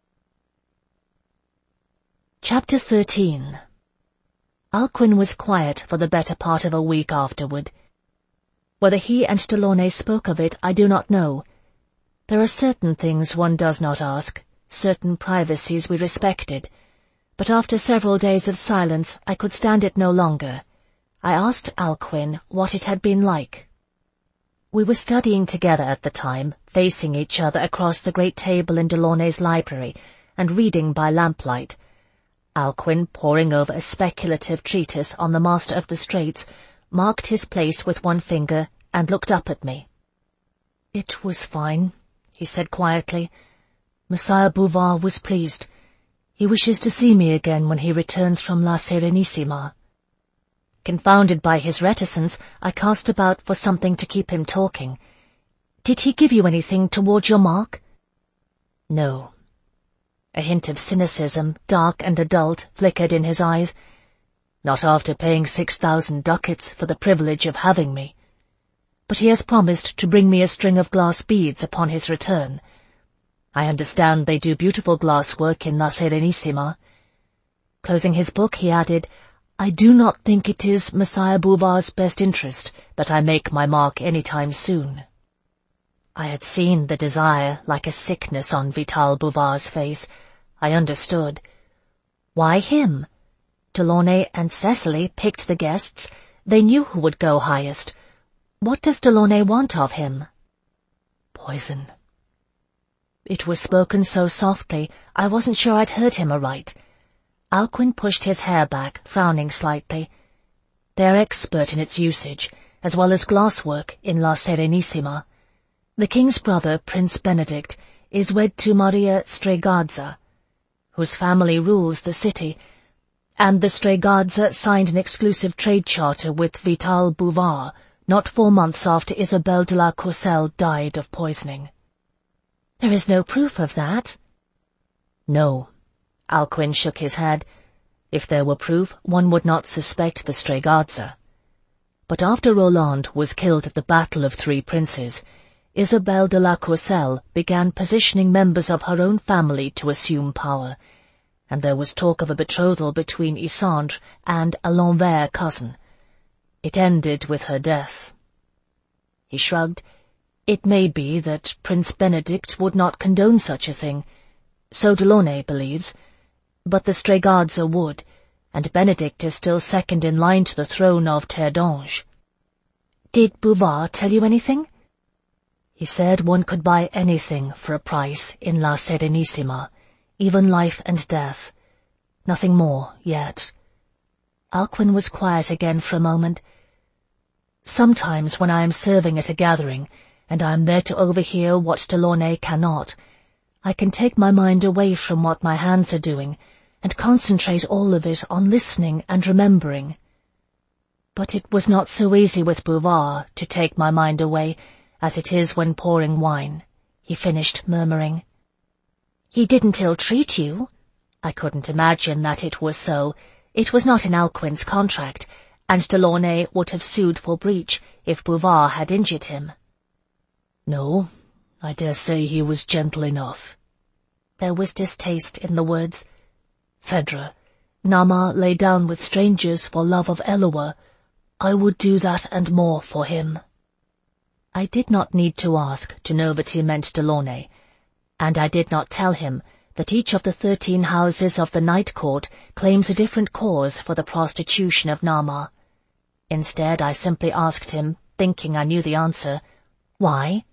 Chapter 13. Alcuin was quiet for the better part of a week afterward. Whether he and Delaunay spoke of it, I do not know. There are certain things one does not ask, certain privacies we respected, but after several days of silence I could stand it no longer. I asked Alcuin what it had been like. We were studying together at the time, facing each other across the great table in Delaunay's library, and reading by lamplight. Alcuin, poring over a speculative treatise on the Master of the Straits, marked his place with one finger and looked up at me. "It was fine," he said quietly. "Messire Bouvard was pleased. He wishes to see me again when he returns from La Serenissima." Confounded by his reticence, I cast about for something to keep him talking. "Did he give you anything toward your mark?" "No." A hint of cynicism, dark and adult, flickered in his eyes. "Not after paying 6,000 ducats for the privilege of having me. But he has promised to bring me a string of glass beads upon his return. I understand they do beautiful glass work in La Serenissima." Closing his book, he added, "I do not think it is Messire Bouvard's best interest that I make my mark any time soon." I had seen the desire like a sickness on Vital Bouvard's face. I understood. Why him? Delaunay and Cecily picked the guests. They knew who would go highest. What does Delaunay want of him? Poison. It was spoken so softly, I wasn't sure I'd heard him aright. Alcuin pushed his hair back, frowning slightly. They're expert in its usage, as well as glasswork in La Serenissima. The king's brother, Prince Benedict, is wed to Maria Stregazza, whose family rules the city, and the Stregazza signed an exclusive trade charter with Vital Bouvard not 4 months after Isabelle de la Courcelle died of poisoning. There is no proof of that? No. Alcuin shook his head. If there were proof, one would not suspect the Stregazza. But after Roland was killed at the Battle of Three Princes, Isabelle de la Courcelle began positioning members of her own family to assume power, and there was talk of a betrothal between Isandre and a L'Anvers cousin. It ended with her death. He shrugged. It may be that Prince Benedict would not condone such a thing. So Delaunay believes. But the Strigardza would, and Benedict is still second in line to the throne of Terre d'Ange. Did Bouvard tell you anything? He said one could buy anything for a price in La Serenissima, even life and death. Nothing more, yet. Alcuin was quiet again for a moment. Sometimes when I am serving at a gathering, and I am there to overhear what Delaunay cannot, I can take my mind away from what my hands are doing, and concentrate all of it on listening and remembering. But it was not so easy with Bouvard to take my mind away, as it is when pouring wine, he finished murmuring. He didn't ill-treat you? I couldn't imagine that it was so. It was not in Alcuin's contract, and Delaunay would have sued for breach if Bouvard had injured him. No, I dare say he was gentle enough. There was distaste in the words. Phaedra, Nama lay down with strangers for love of Eloa. I would do that and more for him. I did not need to ask to know that he meant Delaunay, and I did not tell him that each of the 13 houses of the Night Court claims a different cause for the prostitution of Nama. Instead, I simply asked him, thinking I knew the answer, why?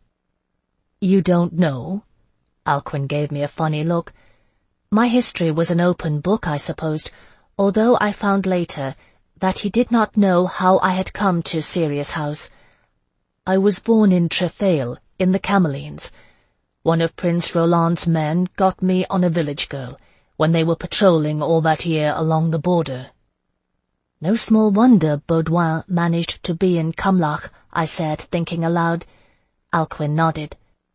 You don't know? Alcuin gave me a funny look. My history was an open book, I supposed, although I found later that he did not know how I had come to Sirius House. I was born in Trefeil, in the Camelines. One of Prince Roland's men got me on a village girl, when they were patrolling all that year along the border. No small wonder Baudouin managed to be in Cumlach, I said, thinking aloud. Alcuin nodded.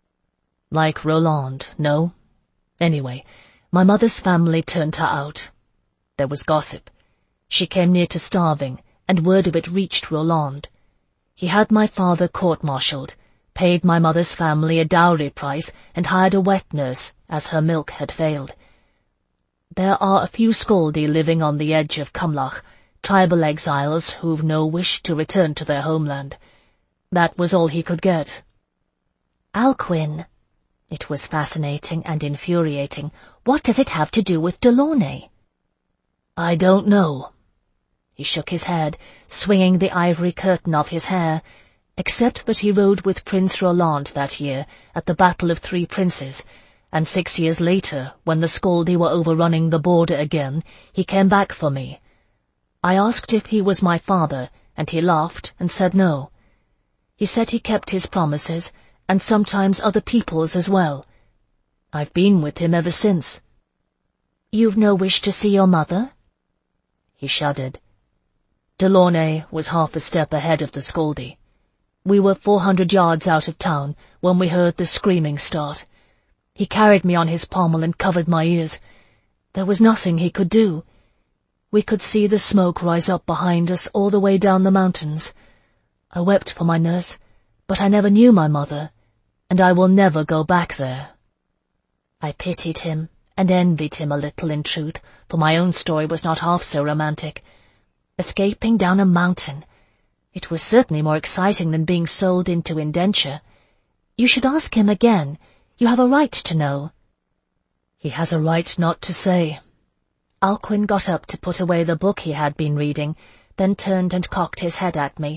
Like Roland, no? Anyway, my mother's family turned her out. There was gossip. She came near to starving, and word of it reached Roland. He had my father court-martialed, paid my mother's family a dowry price, and hired a wet nurse, as her milk had failed. There are a few Scaldi living on the edge of Cumlach, tribal exiles who've no wish to return to their homeland. That was all he could get. Alcuin. It was fascinating and infuriating. What does it have to do with Delaunay? I don't know. He shook his head, swinging the ivory curtain of his hair, except that he rode with Prince Roland that year at the Battle of 3 Princes, and 6 years later, when the Scaldi were overrunning the border again, he came back for me. I asked if he was my father, and he laughed and said no. He said he kept his promises, and sometimes other people's as well. I've been with him ever since. You've no wish to see your mother? He shuddered. Delaunay was half a step ahead of the Scaldi. We were 400 yards out of town when we heard the screaming start. He carried me on his pommel and covered my ears. There was nothing he could do. We could see the smoke rise up behind us all the way down the mountains. I wept for my nurse, but I never knew my mother, and I will never go back there. I pitied him, and envied him a little in truth, for my own story was not half so romantic. Escaping down a mountain. It was certainly more exciting than being sold into indenture. You should ask him again. You have a right to know. He has a right not to say. Alcuin got up to put away the book he had been reading, then turned and cocked his head at me.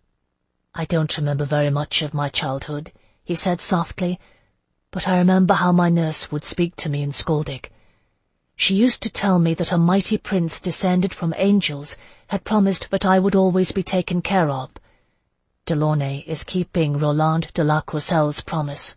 I don't remember very much of my childhood, he said softly, but I remember how my nurse would speak to me in Skaldic. She used to tell me that a mighty prince descended from angels had promised that I would always be taken care of. Delaunay is keeping Roland de la Courcelle's promise.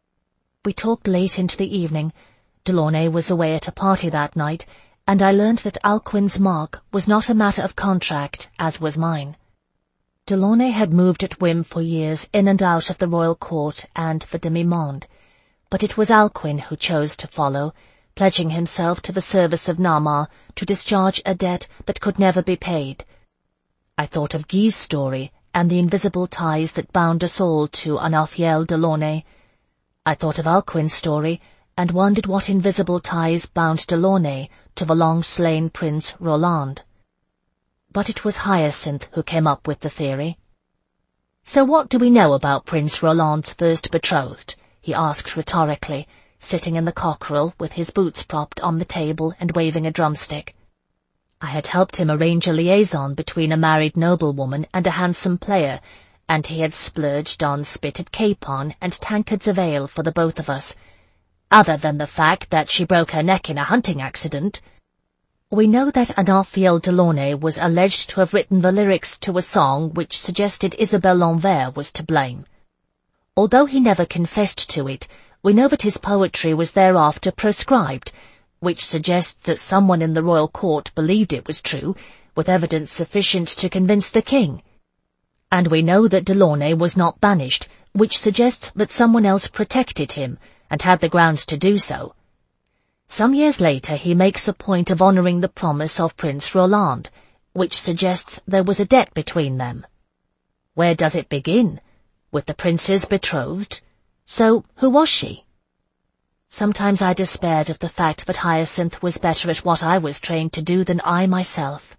We talked late into the evening. Delaunay was away at a party that night, and I learned that Alcuin's mark was not a matter of contract, as was mine. Delaunay had moved at whim for years in and out of the royal court and the demi-monde, but it was Alcuin who chose to follow, pledging himself to the service of Nama to discharge a debt that could never be paid. I thought of Guy's story and the invisible ties that bound us all to Anarthiel Delaunay. I thought of Alcuin's story and wondered what invisible ties bound Delaunay to the long-slain Prince Roland. But it was Hyacinth who came up with the theory. "So what do we know about Prince Roland's first betrothed?" he asked rhetorically, sitting in the cockerel with his boots propped on the table and waving a drumstick. I had helped him arrange a liaison between a married noblewoman and a handsome player, and he had splurged on spitted capon and tankards of ale for the both of us. Other than the fact that she broke her neck in a hunting accident, we know that Anarthiel Delaunay was alleged to have written the lyrics to a song which suggested Isabelle Lanvert was to blame. Although he never confessed to it, we know that his poetry was thereafter proscribed, which suggests that someone in the royal court believed it was true, with evidence sufficient to convince the king. And we know that Delaunay was not banished, which suggests that someone else protected him, and had the grounds to do so. Some years later he makes a point of honouring the promise of Prince Roland, which suggests there was a debt between them. Where does it begin? With the prince's betrothed? So, who was she? Sometimes I despaired of the fact that Hyacinth was better at what I was trained to do than I myself.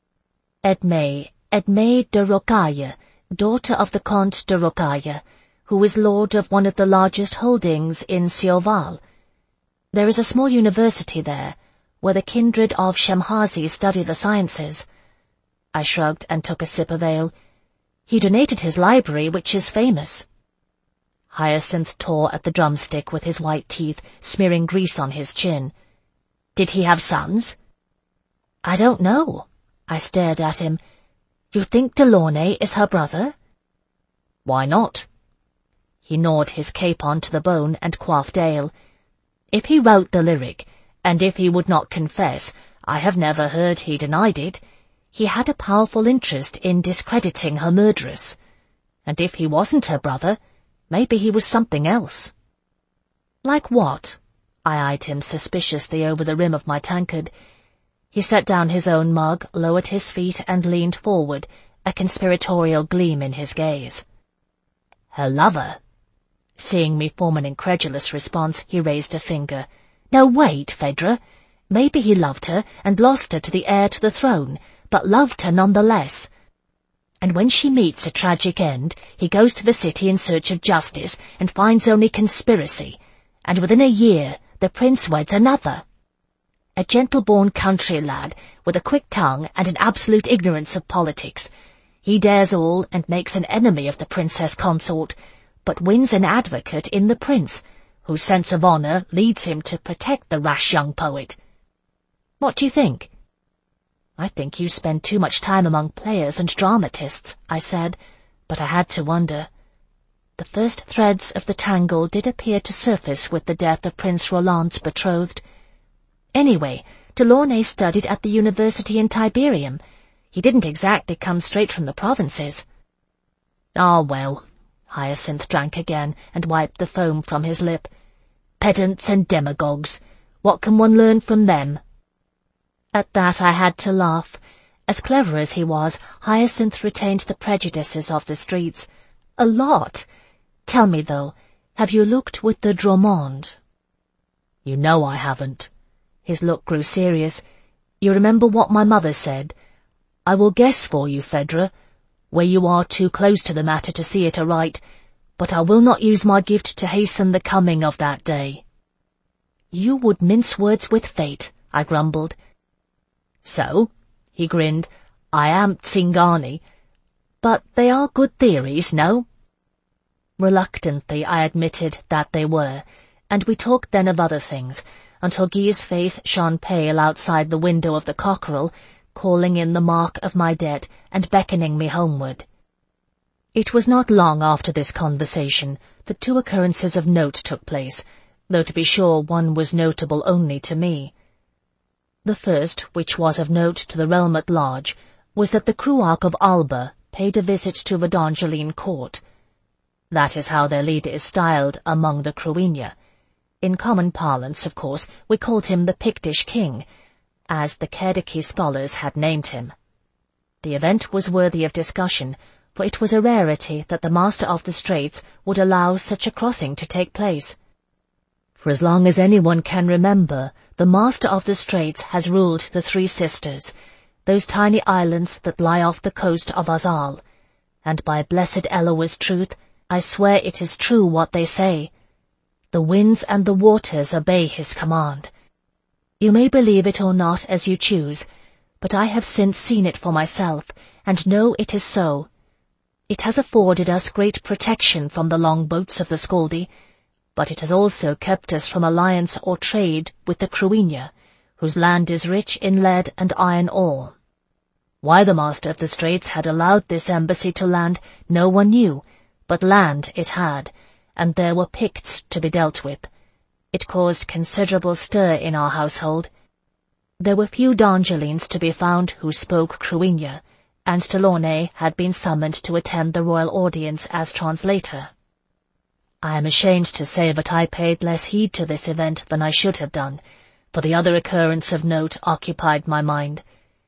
Edmée de Rocaille, daughter of the Comte de Rocaille, who was lord of one of the largest holdings in Cioval. There is a small university there, where the kindred of Shemhazi study the sciences. I shrugged and took a sip of ale. He donated his library, which is famous. Hyacinth tore at the drumstick with his white teeth, smearing grease on his chin. Did he have sons? I don't know. I stared at him. You think Delaunay is her brother? Why not? He gnawed his capon to the bone and quaffed ale. If he wrote the lyric, and if he would not confess, I have never heard he denied it, he had a powerful interest in discrediting her murderess. And if he wasn't her brother, maybe he was something else. Like what? I eyed him suspiciously over the rim of my tankard. He set down his own mug, lowered his feet, and leaned forward, a conspiratorial gleam in his gaze. Her lover? Seeing me form an incredulous response, he raised a finger. No, wait, Phaedra. Maybe he loved her and lost her to the heir to the throne, but loved her nonetheless. And when she meets a tragic end, he goes to the city in search of justice and finds only conspiracy, and within a year the prince weds another. A gentle-born country lad with a quick tongue and an absolute ignorance of politics. He dares all and makes an enemy of the princess consort, but wins an advocate in the prince, whose sense of honour leads him to protect the rash young poet. What do you think? I think you spend too much time among players and dramatists, I said, but I had to wonder. The first threads of the tangle did appear to surface with the death of Prince Roland's betrothed. Anyway, Delaunay studied at the university in Tiberium. He didn't exactly come straight from the provinces. Ah, well. Hyacinth drank again and wiped the foam from his lip. Pedants and demagogues. What can one learn from them? At that I had to laugh. As clever as he was, Hyacinth retained the prejudices of the streets. A lot. Tell me, though, have you looked with the Dromond? You know I haven't. His look grew serious. You remember what my mother said? I will guess for you, Phaedra, where you are too close to the matter to see it aright, but I will not use my gift to hasten the coming of that day. You would mince words with fate, I grumbled. So, he grinned, I am Tsingani. But they are good theories, no? Reluctantly I admitted that they were, and we talked then of other things, until Guy's face shone pale outside the window of the cockerel, calling in the mark of my debt and beckoning me homeward. It was not long after this conversation that two occurrences of note took place, though to be sure one was notable only to me. The first, which was of note to the realm at large, was that the Cruarch of Alba paid a visit to Redongeline court. That is how their leader is styled among the Cruinia. In common parlance, of course, we called him the Pictish king, as the Cerdaici scholars had named him. The event was worthy of discussion, for it was a rarity that the Master of the Straits would allow such a crossing to take place. For as long as anyone can remember, the Master of the Straits has ruled the Three Sisters, those tiny islands that lie off the coast of Azal. and by blessed Eloa's truth, I swear it is true what they say. The winds and the waters obey his command. You may believe it or not as you choose, but I have since seen it for myself, and know it is so. It has afforded us great protection from the longboats of the Scaldi, but it has also kept us from alliance or trade with the Cruinia, whose land is rich in lead and iron ore. Why the master of the Straits had allowed this embassy to land no one knew, but land it had, and there were Picts to be dealt with. It caused considerable stir in our household. There were few Darngelines to be found who spoke Cruinia, and Delaunay had been summoned to attend the royal audience as translator. I am ashamed to say that I paid less heed to this event than I should have done, for the other occurrence of note occupied my mind.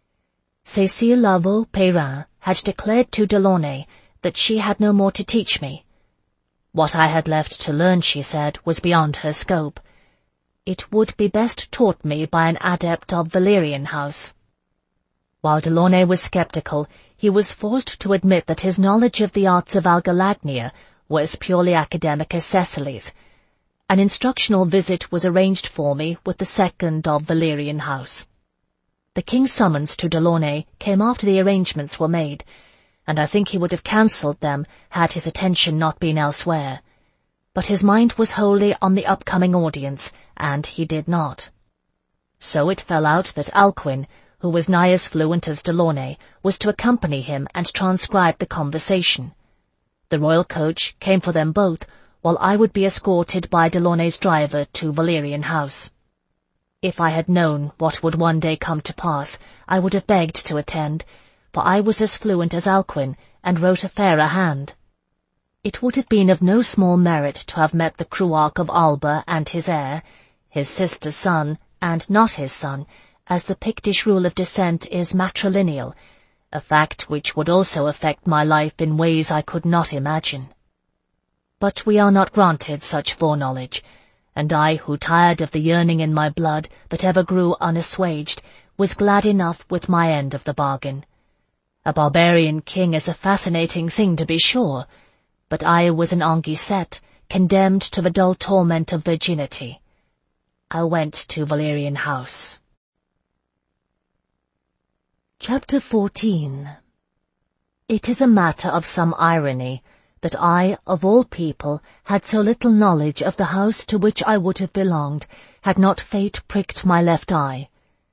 Cécile Lavaux-Perrin had declared to Delaunay that she had no more to teach me. What I had left to learn, she said, was beyond her scope. It would be best taught me by an adept of Valyrian house. While Delaunay was sceptical, he was forced to admit that his knowledge of the arts of Algalagnia were as purely academic as Cecily's. An instructional visit was arranged for me with the second of Valyrian house. The king's summons to Delaunay came after the arrangements were made, and I think he would have cancelled them had his attention not been elsewhere. But his mind was wholly on the upcoming audience, and he did not. So it fell out that Alcuin, who was nigh as fluent as Delaunay, was to accompany him and transcribe the conversation. The royal coach came for them both, while I would be escorted by Delaunay's driver to Valyrian house. If I had known what would one day come to pass, I would have begged to attend, for I was as fluent as Alcuin, and wrote a fairer hand. It would have been of no small merit to have met the Cruarch of Alba and his heir, his sister's son, and not his son, as the Pictish rule of descent is matrilineal, a fact which would also affect my life in ways I could not imagine. But we are not granted such foreknowledge, and I, who tired of the yearning in my blood that ever grew unassuaged, was glad enough with my end of the bargain. A barbarian king is a fascinating thing, to be sure, but I was an Anguisette, condemned to the dull torment of virginity. I went to Valyrian house. Chapter 14. It is a matter of some irony that I, of all people, had so little knowledge of the house to which I would have belonged, had not fate pricked my left eye.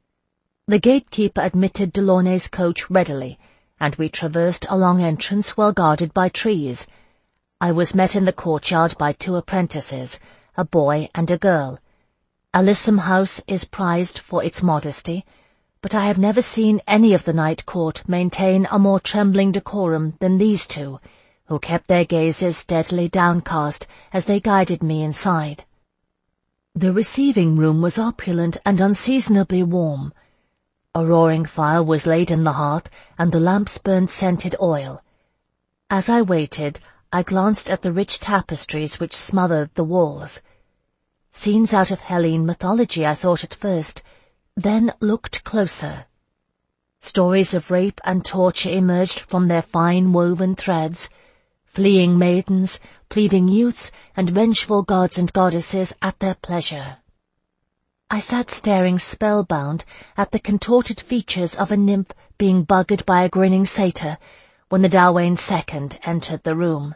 The gatekeeper admitted Delaunay's coach readily, and we traversed a long entrance well guarded by trees. I was met in the courtyard by two apprentices, a boy and a girl. Alyssum House is prized for its modesty, but I have never seen any of the Night Court maintain a more trembling decorum than these two, who kept their gazes steadily downcast as they guided me inside. The receiving room was opulent and unseasonably warm. A roaring fire was laid in the hearth, and the lamps burned scented oil. As I waited, I glanced at the rich tapestries which smothered the walls. Scenes out of Hellene mythology, I thought at first, then looked closer. Stories of rape and torture emerged from their fine woven threads, fleeing maidens, pleading youths, and vengeful gods and goddesses at their pleasure. I sat staring spellbound at the contorted features of a nymph being buggered by a grinning satyr, when the Dalwain second entered the room.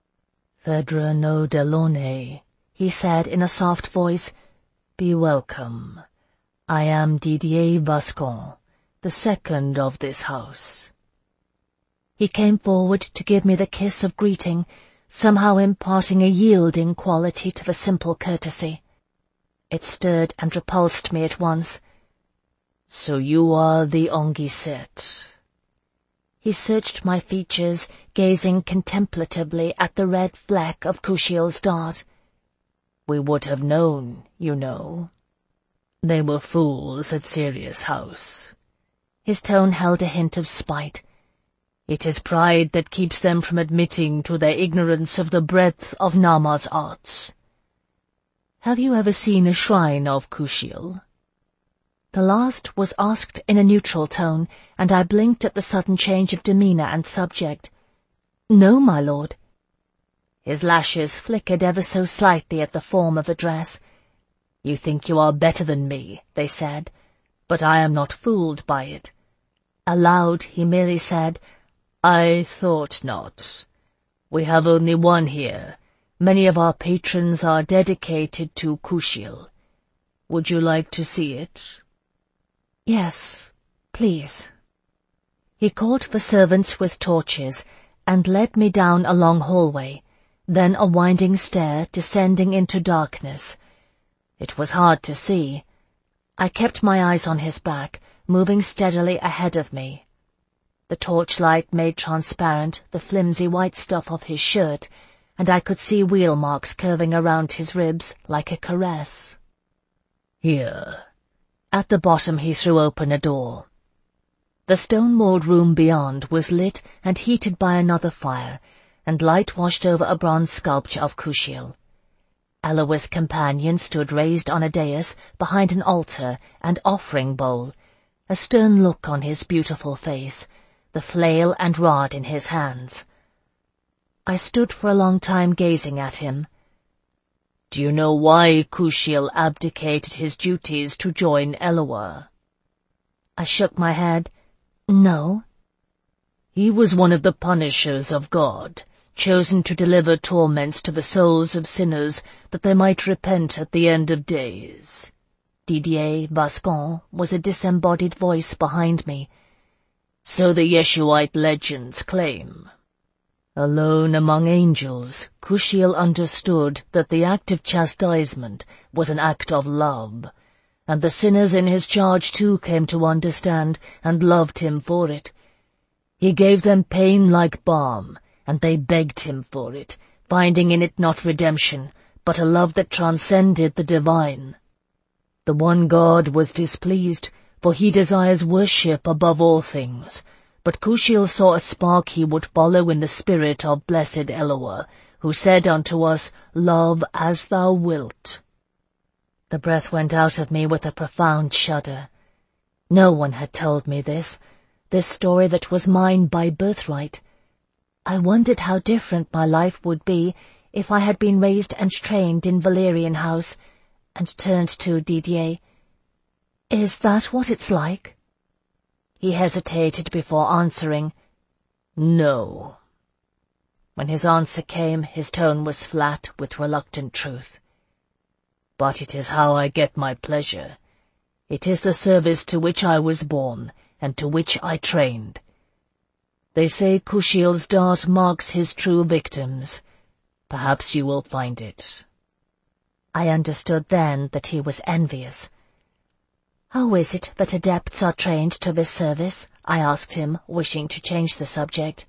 "Phedra no Delaunay," he said in a soft voice, "be welcome. I am Didier Vascon, the second of this house." He came forward to give me the kiss of greeting, somehow imparting a yielding quality to the simple courtesy. It stirred and repulsed me at once. "So you are the Anguisette." He searched my features, gazing contemplatively at the red fleck of Kushiel's dart. "We would have known, you know. They were fools at Sirius House." His tone held a hint of spite. "It is pride that keeps them from admitting to their ignorance of the breadth of Nama's arts. Have you ever seen a shrine of Kushiel?" The last was asked in a neutral tone, and I blinked at the sudden change of demeanour and subject. "No, my lord." His lashes flickered ever so slightly at the form of the dress. "You think you are better than me," they said, "but I am not fooled by it." Aloud he merely said, "I thought not. We have only one here. Many of our patrons are dedicated to Kushiel. Would you like to see it?" "Yes, please." He called for servants with torches and led me down a long hallway, then a winding stair descending into darkness. It was hard to see. I kept my eyes on his back, moving steadily ahead of me. The torchlight made transparent the flimsy white stuff of his shirt, and I could see wheel marks curving around his ribs like a caress. "Here." At the bottom he threw open a door. The stone-walled room beyond was lit and heated by another fire, and light washed over a bronze sculpture of Kushiel. Elowa's companion stood raised on a dais behind an altar and offering bowl, a stern look on his beautiful face, the flail and rod in his hands. I stood for a long time gazing at him. "Do you know why Kushiel abdicated his duties to join Elowa?" I shook my head. "No." "He was one of the punishers of God, chosen to deliver torments to the souls of sinners that they might repent at the end of days." Didier Vascon was a disembodied voice behind me. "So the Yeshuite legends claim. Alone among angels, Kushiel understood that the act of chastisement was an act of love, and the sinners in his charge too came to understand and loved him for it. He gave them pain like balm, and they begged him for it, finding in it not redemption, but a love that transcended the divine. The one God was displeased, for he desires worship above all things, but Kushiel saw a spark he would follow in the spirit of blessed Elowa, who said unto us, 'Love as thou wilt.'" The breath went out of me with a profound shudder. No one had told me this story that was mine by birthright. I wondered how different my life would be if I had been raised and trained in Valerian House, and turned to Didier. "Is that what it's like?" He hesitated before answering, "No." When his answer came, his tone was flat with reluctant truth. "But it is how I get my pleasure. It is the service to which I was born, and to which I trained. They say Kushiel's dart marks his true victims. Perhaps you will find it." I understood then that he was envious. "How is it that adepts are trained to this service?" I asked him, wishing to change the subject.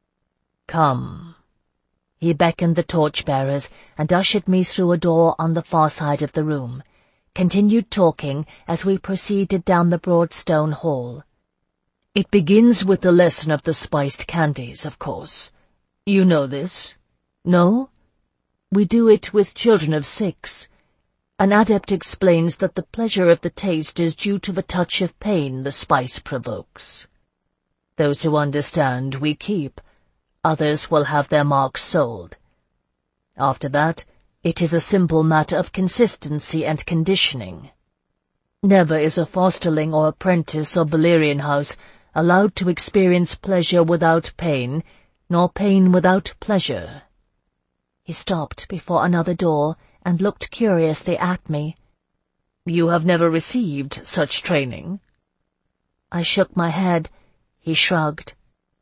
"Come." He beckoned the torch-bearers and ushered me through a door on the far side of the room, continued talking as we proceeded down the broad stone hall. "It begins with the lesson of the spiced candies, of course. You know this? No? We do it with children of 6. An adept explains that the pleasure of the taste is due to the touch of pain the spice provokes. Those who understand we keep, others will have their marks sold. After that, it is a simple matter of consistency and conditioning. Never is a fosterling or apprentice of Valerian House allowed to experience pleasure without pain, nor pain without pleasure." He stopped before another door and looked curiously at me. "You have never received such training?" I shook my head. He shrugged.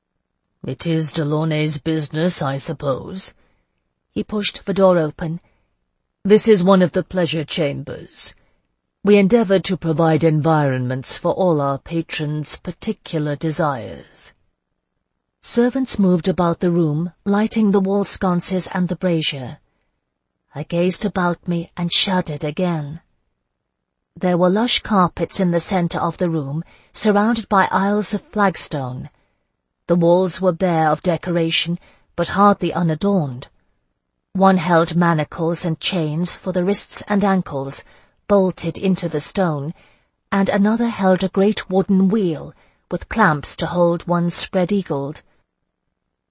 "It is Delaunay's business, I suppose." He pushed the door open. "This is one of the pleasure chambers. We endeavor to provide environments for all our patrons' particular desires." Servants moved about the room, lighting the wall sconces and the brazier. I gazed about me and shuddered again. There were lush carpets in the center of the room, surrounded by aisles of flagstone. The walls were bare of decoration, but hardly unadorned. One held manacles and chains for the wrists and ankles, bolted into the stone, and another held a great wooden wheel, with clamps to hold one spread-eagled.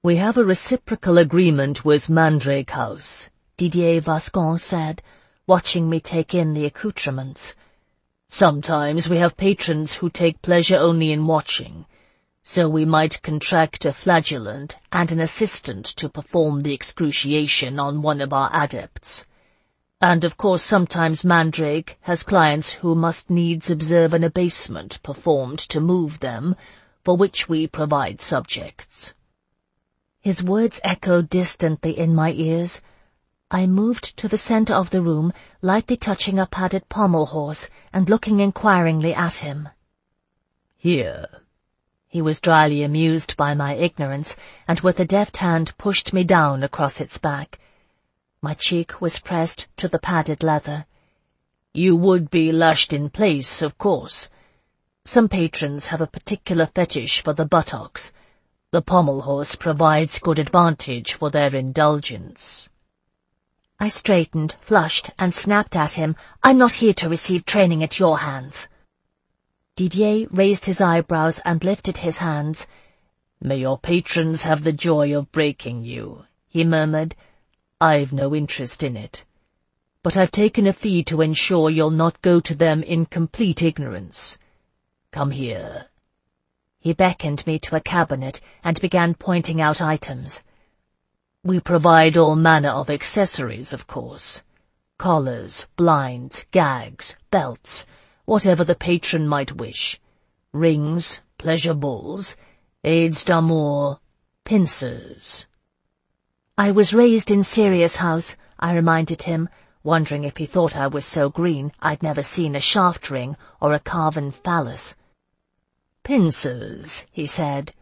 We have a reciprocal agreement with Mandrake House, Didier Vascon said, watching me take in the accoutrements. Sometimes we have patrons who take pleasure only in watching, so we might contract a flagellant and an assistant to perform the excruciation on one of our adepts. And of course sometimes Mandrake has clients who must needs observe an abasement performed to move them, for which we provide subjects. His words echoed distantly in my ears. I moved to the center of the room, lightly touching a padded pommel horse and looking inquiringly at him. Here. He was dryly amused by my ignorance, and with a deft hand pushed me down across its back. My cheek was pressed to the padded leather. You would be lashed in place, of course. Some patrons have a particular fetish for the buttocks. The pommel horse provides good advantage for their indulgence. I straightened, flushed, and snapped at him, "I'm not here to receive training at your hands." Didier raised his eyebrows and lifted his hands. "May your patrons have the joy of breaking you," he murmured. "I've no interest in it. But I've taken a fee to ensure you'll not go to them in complete ignorance. Come here." He beckoned me to a cabinet and began pointing out items. "We provide all manner of accessories, of course. Collars, blinds, gags, belts, whatever the patron might wish. Rings, pleasure balls, aides d'amour, pincers." "I was raised in Sirius House," I reminded him, wondering if he thought I was so green I'd never seen a shaft ring or a carven phallus. "Pincers," he said,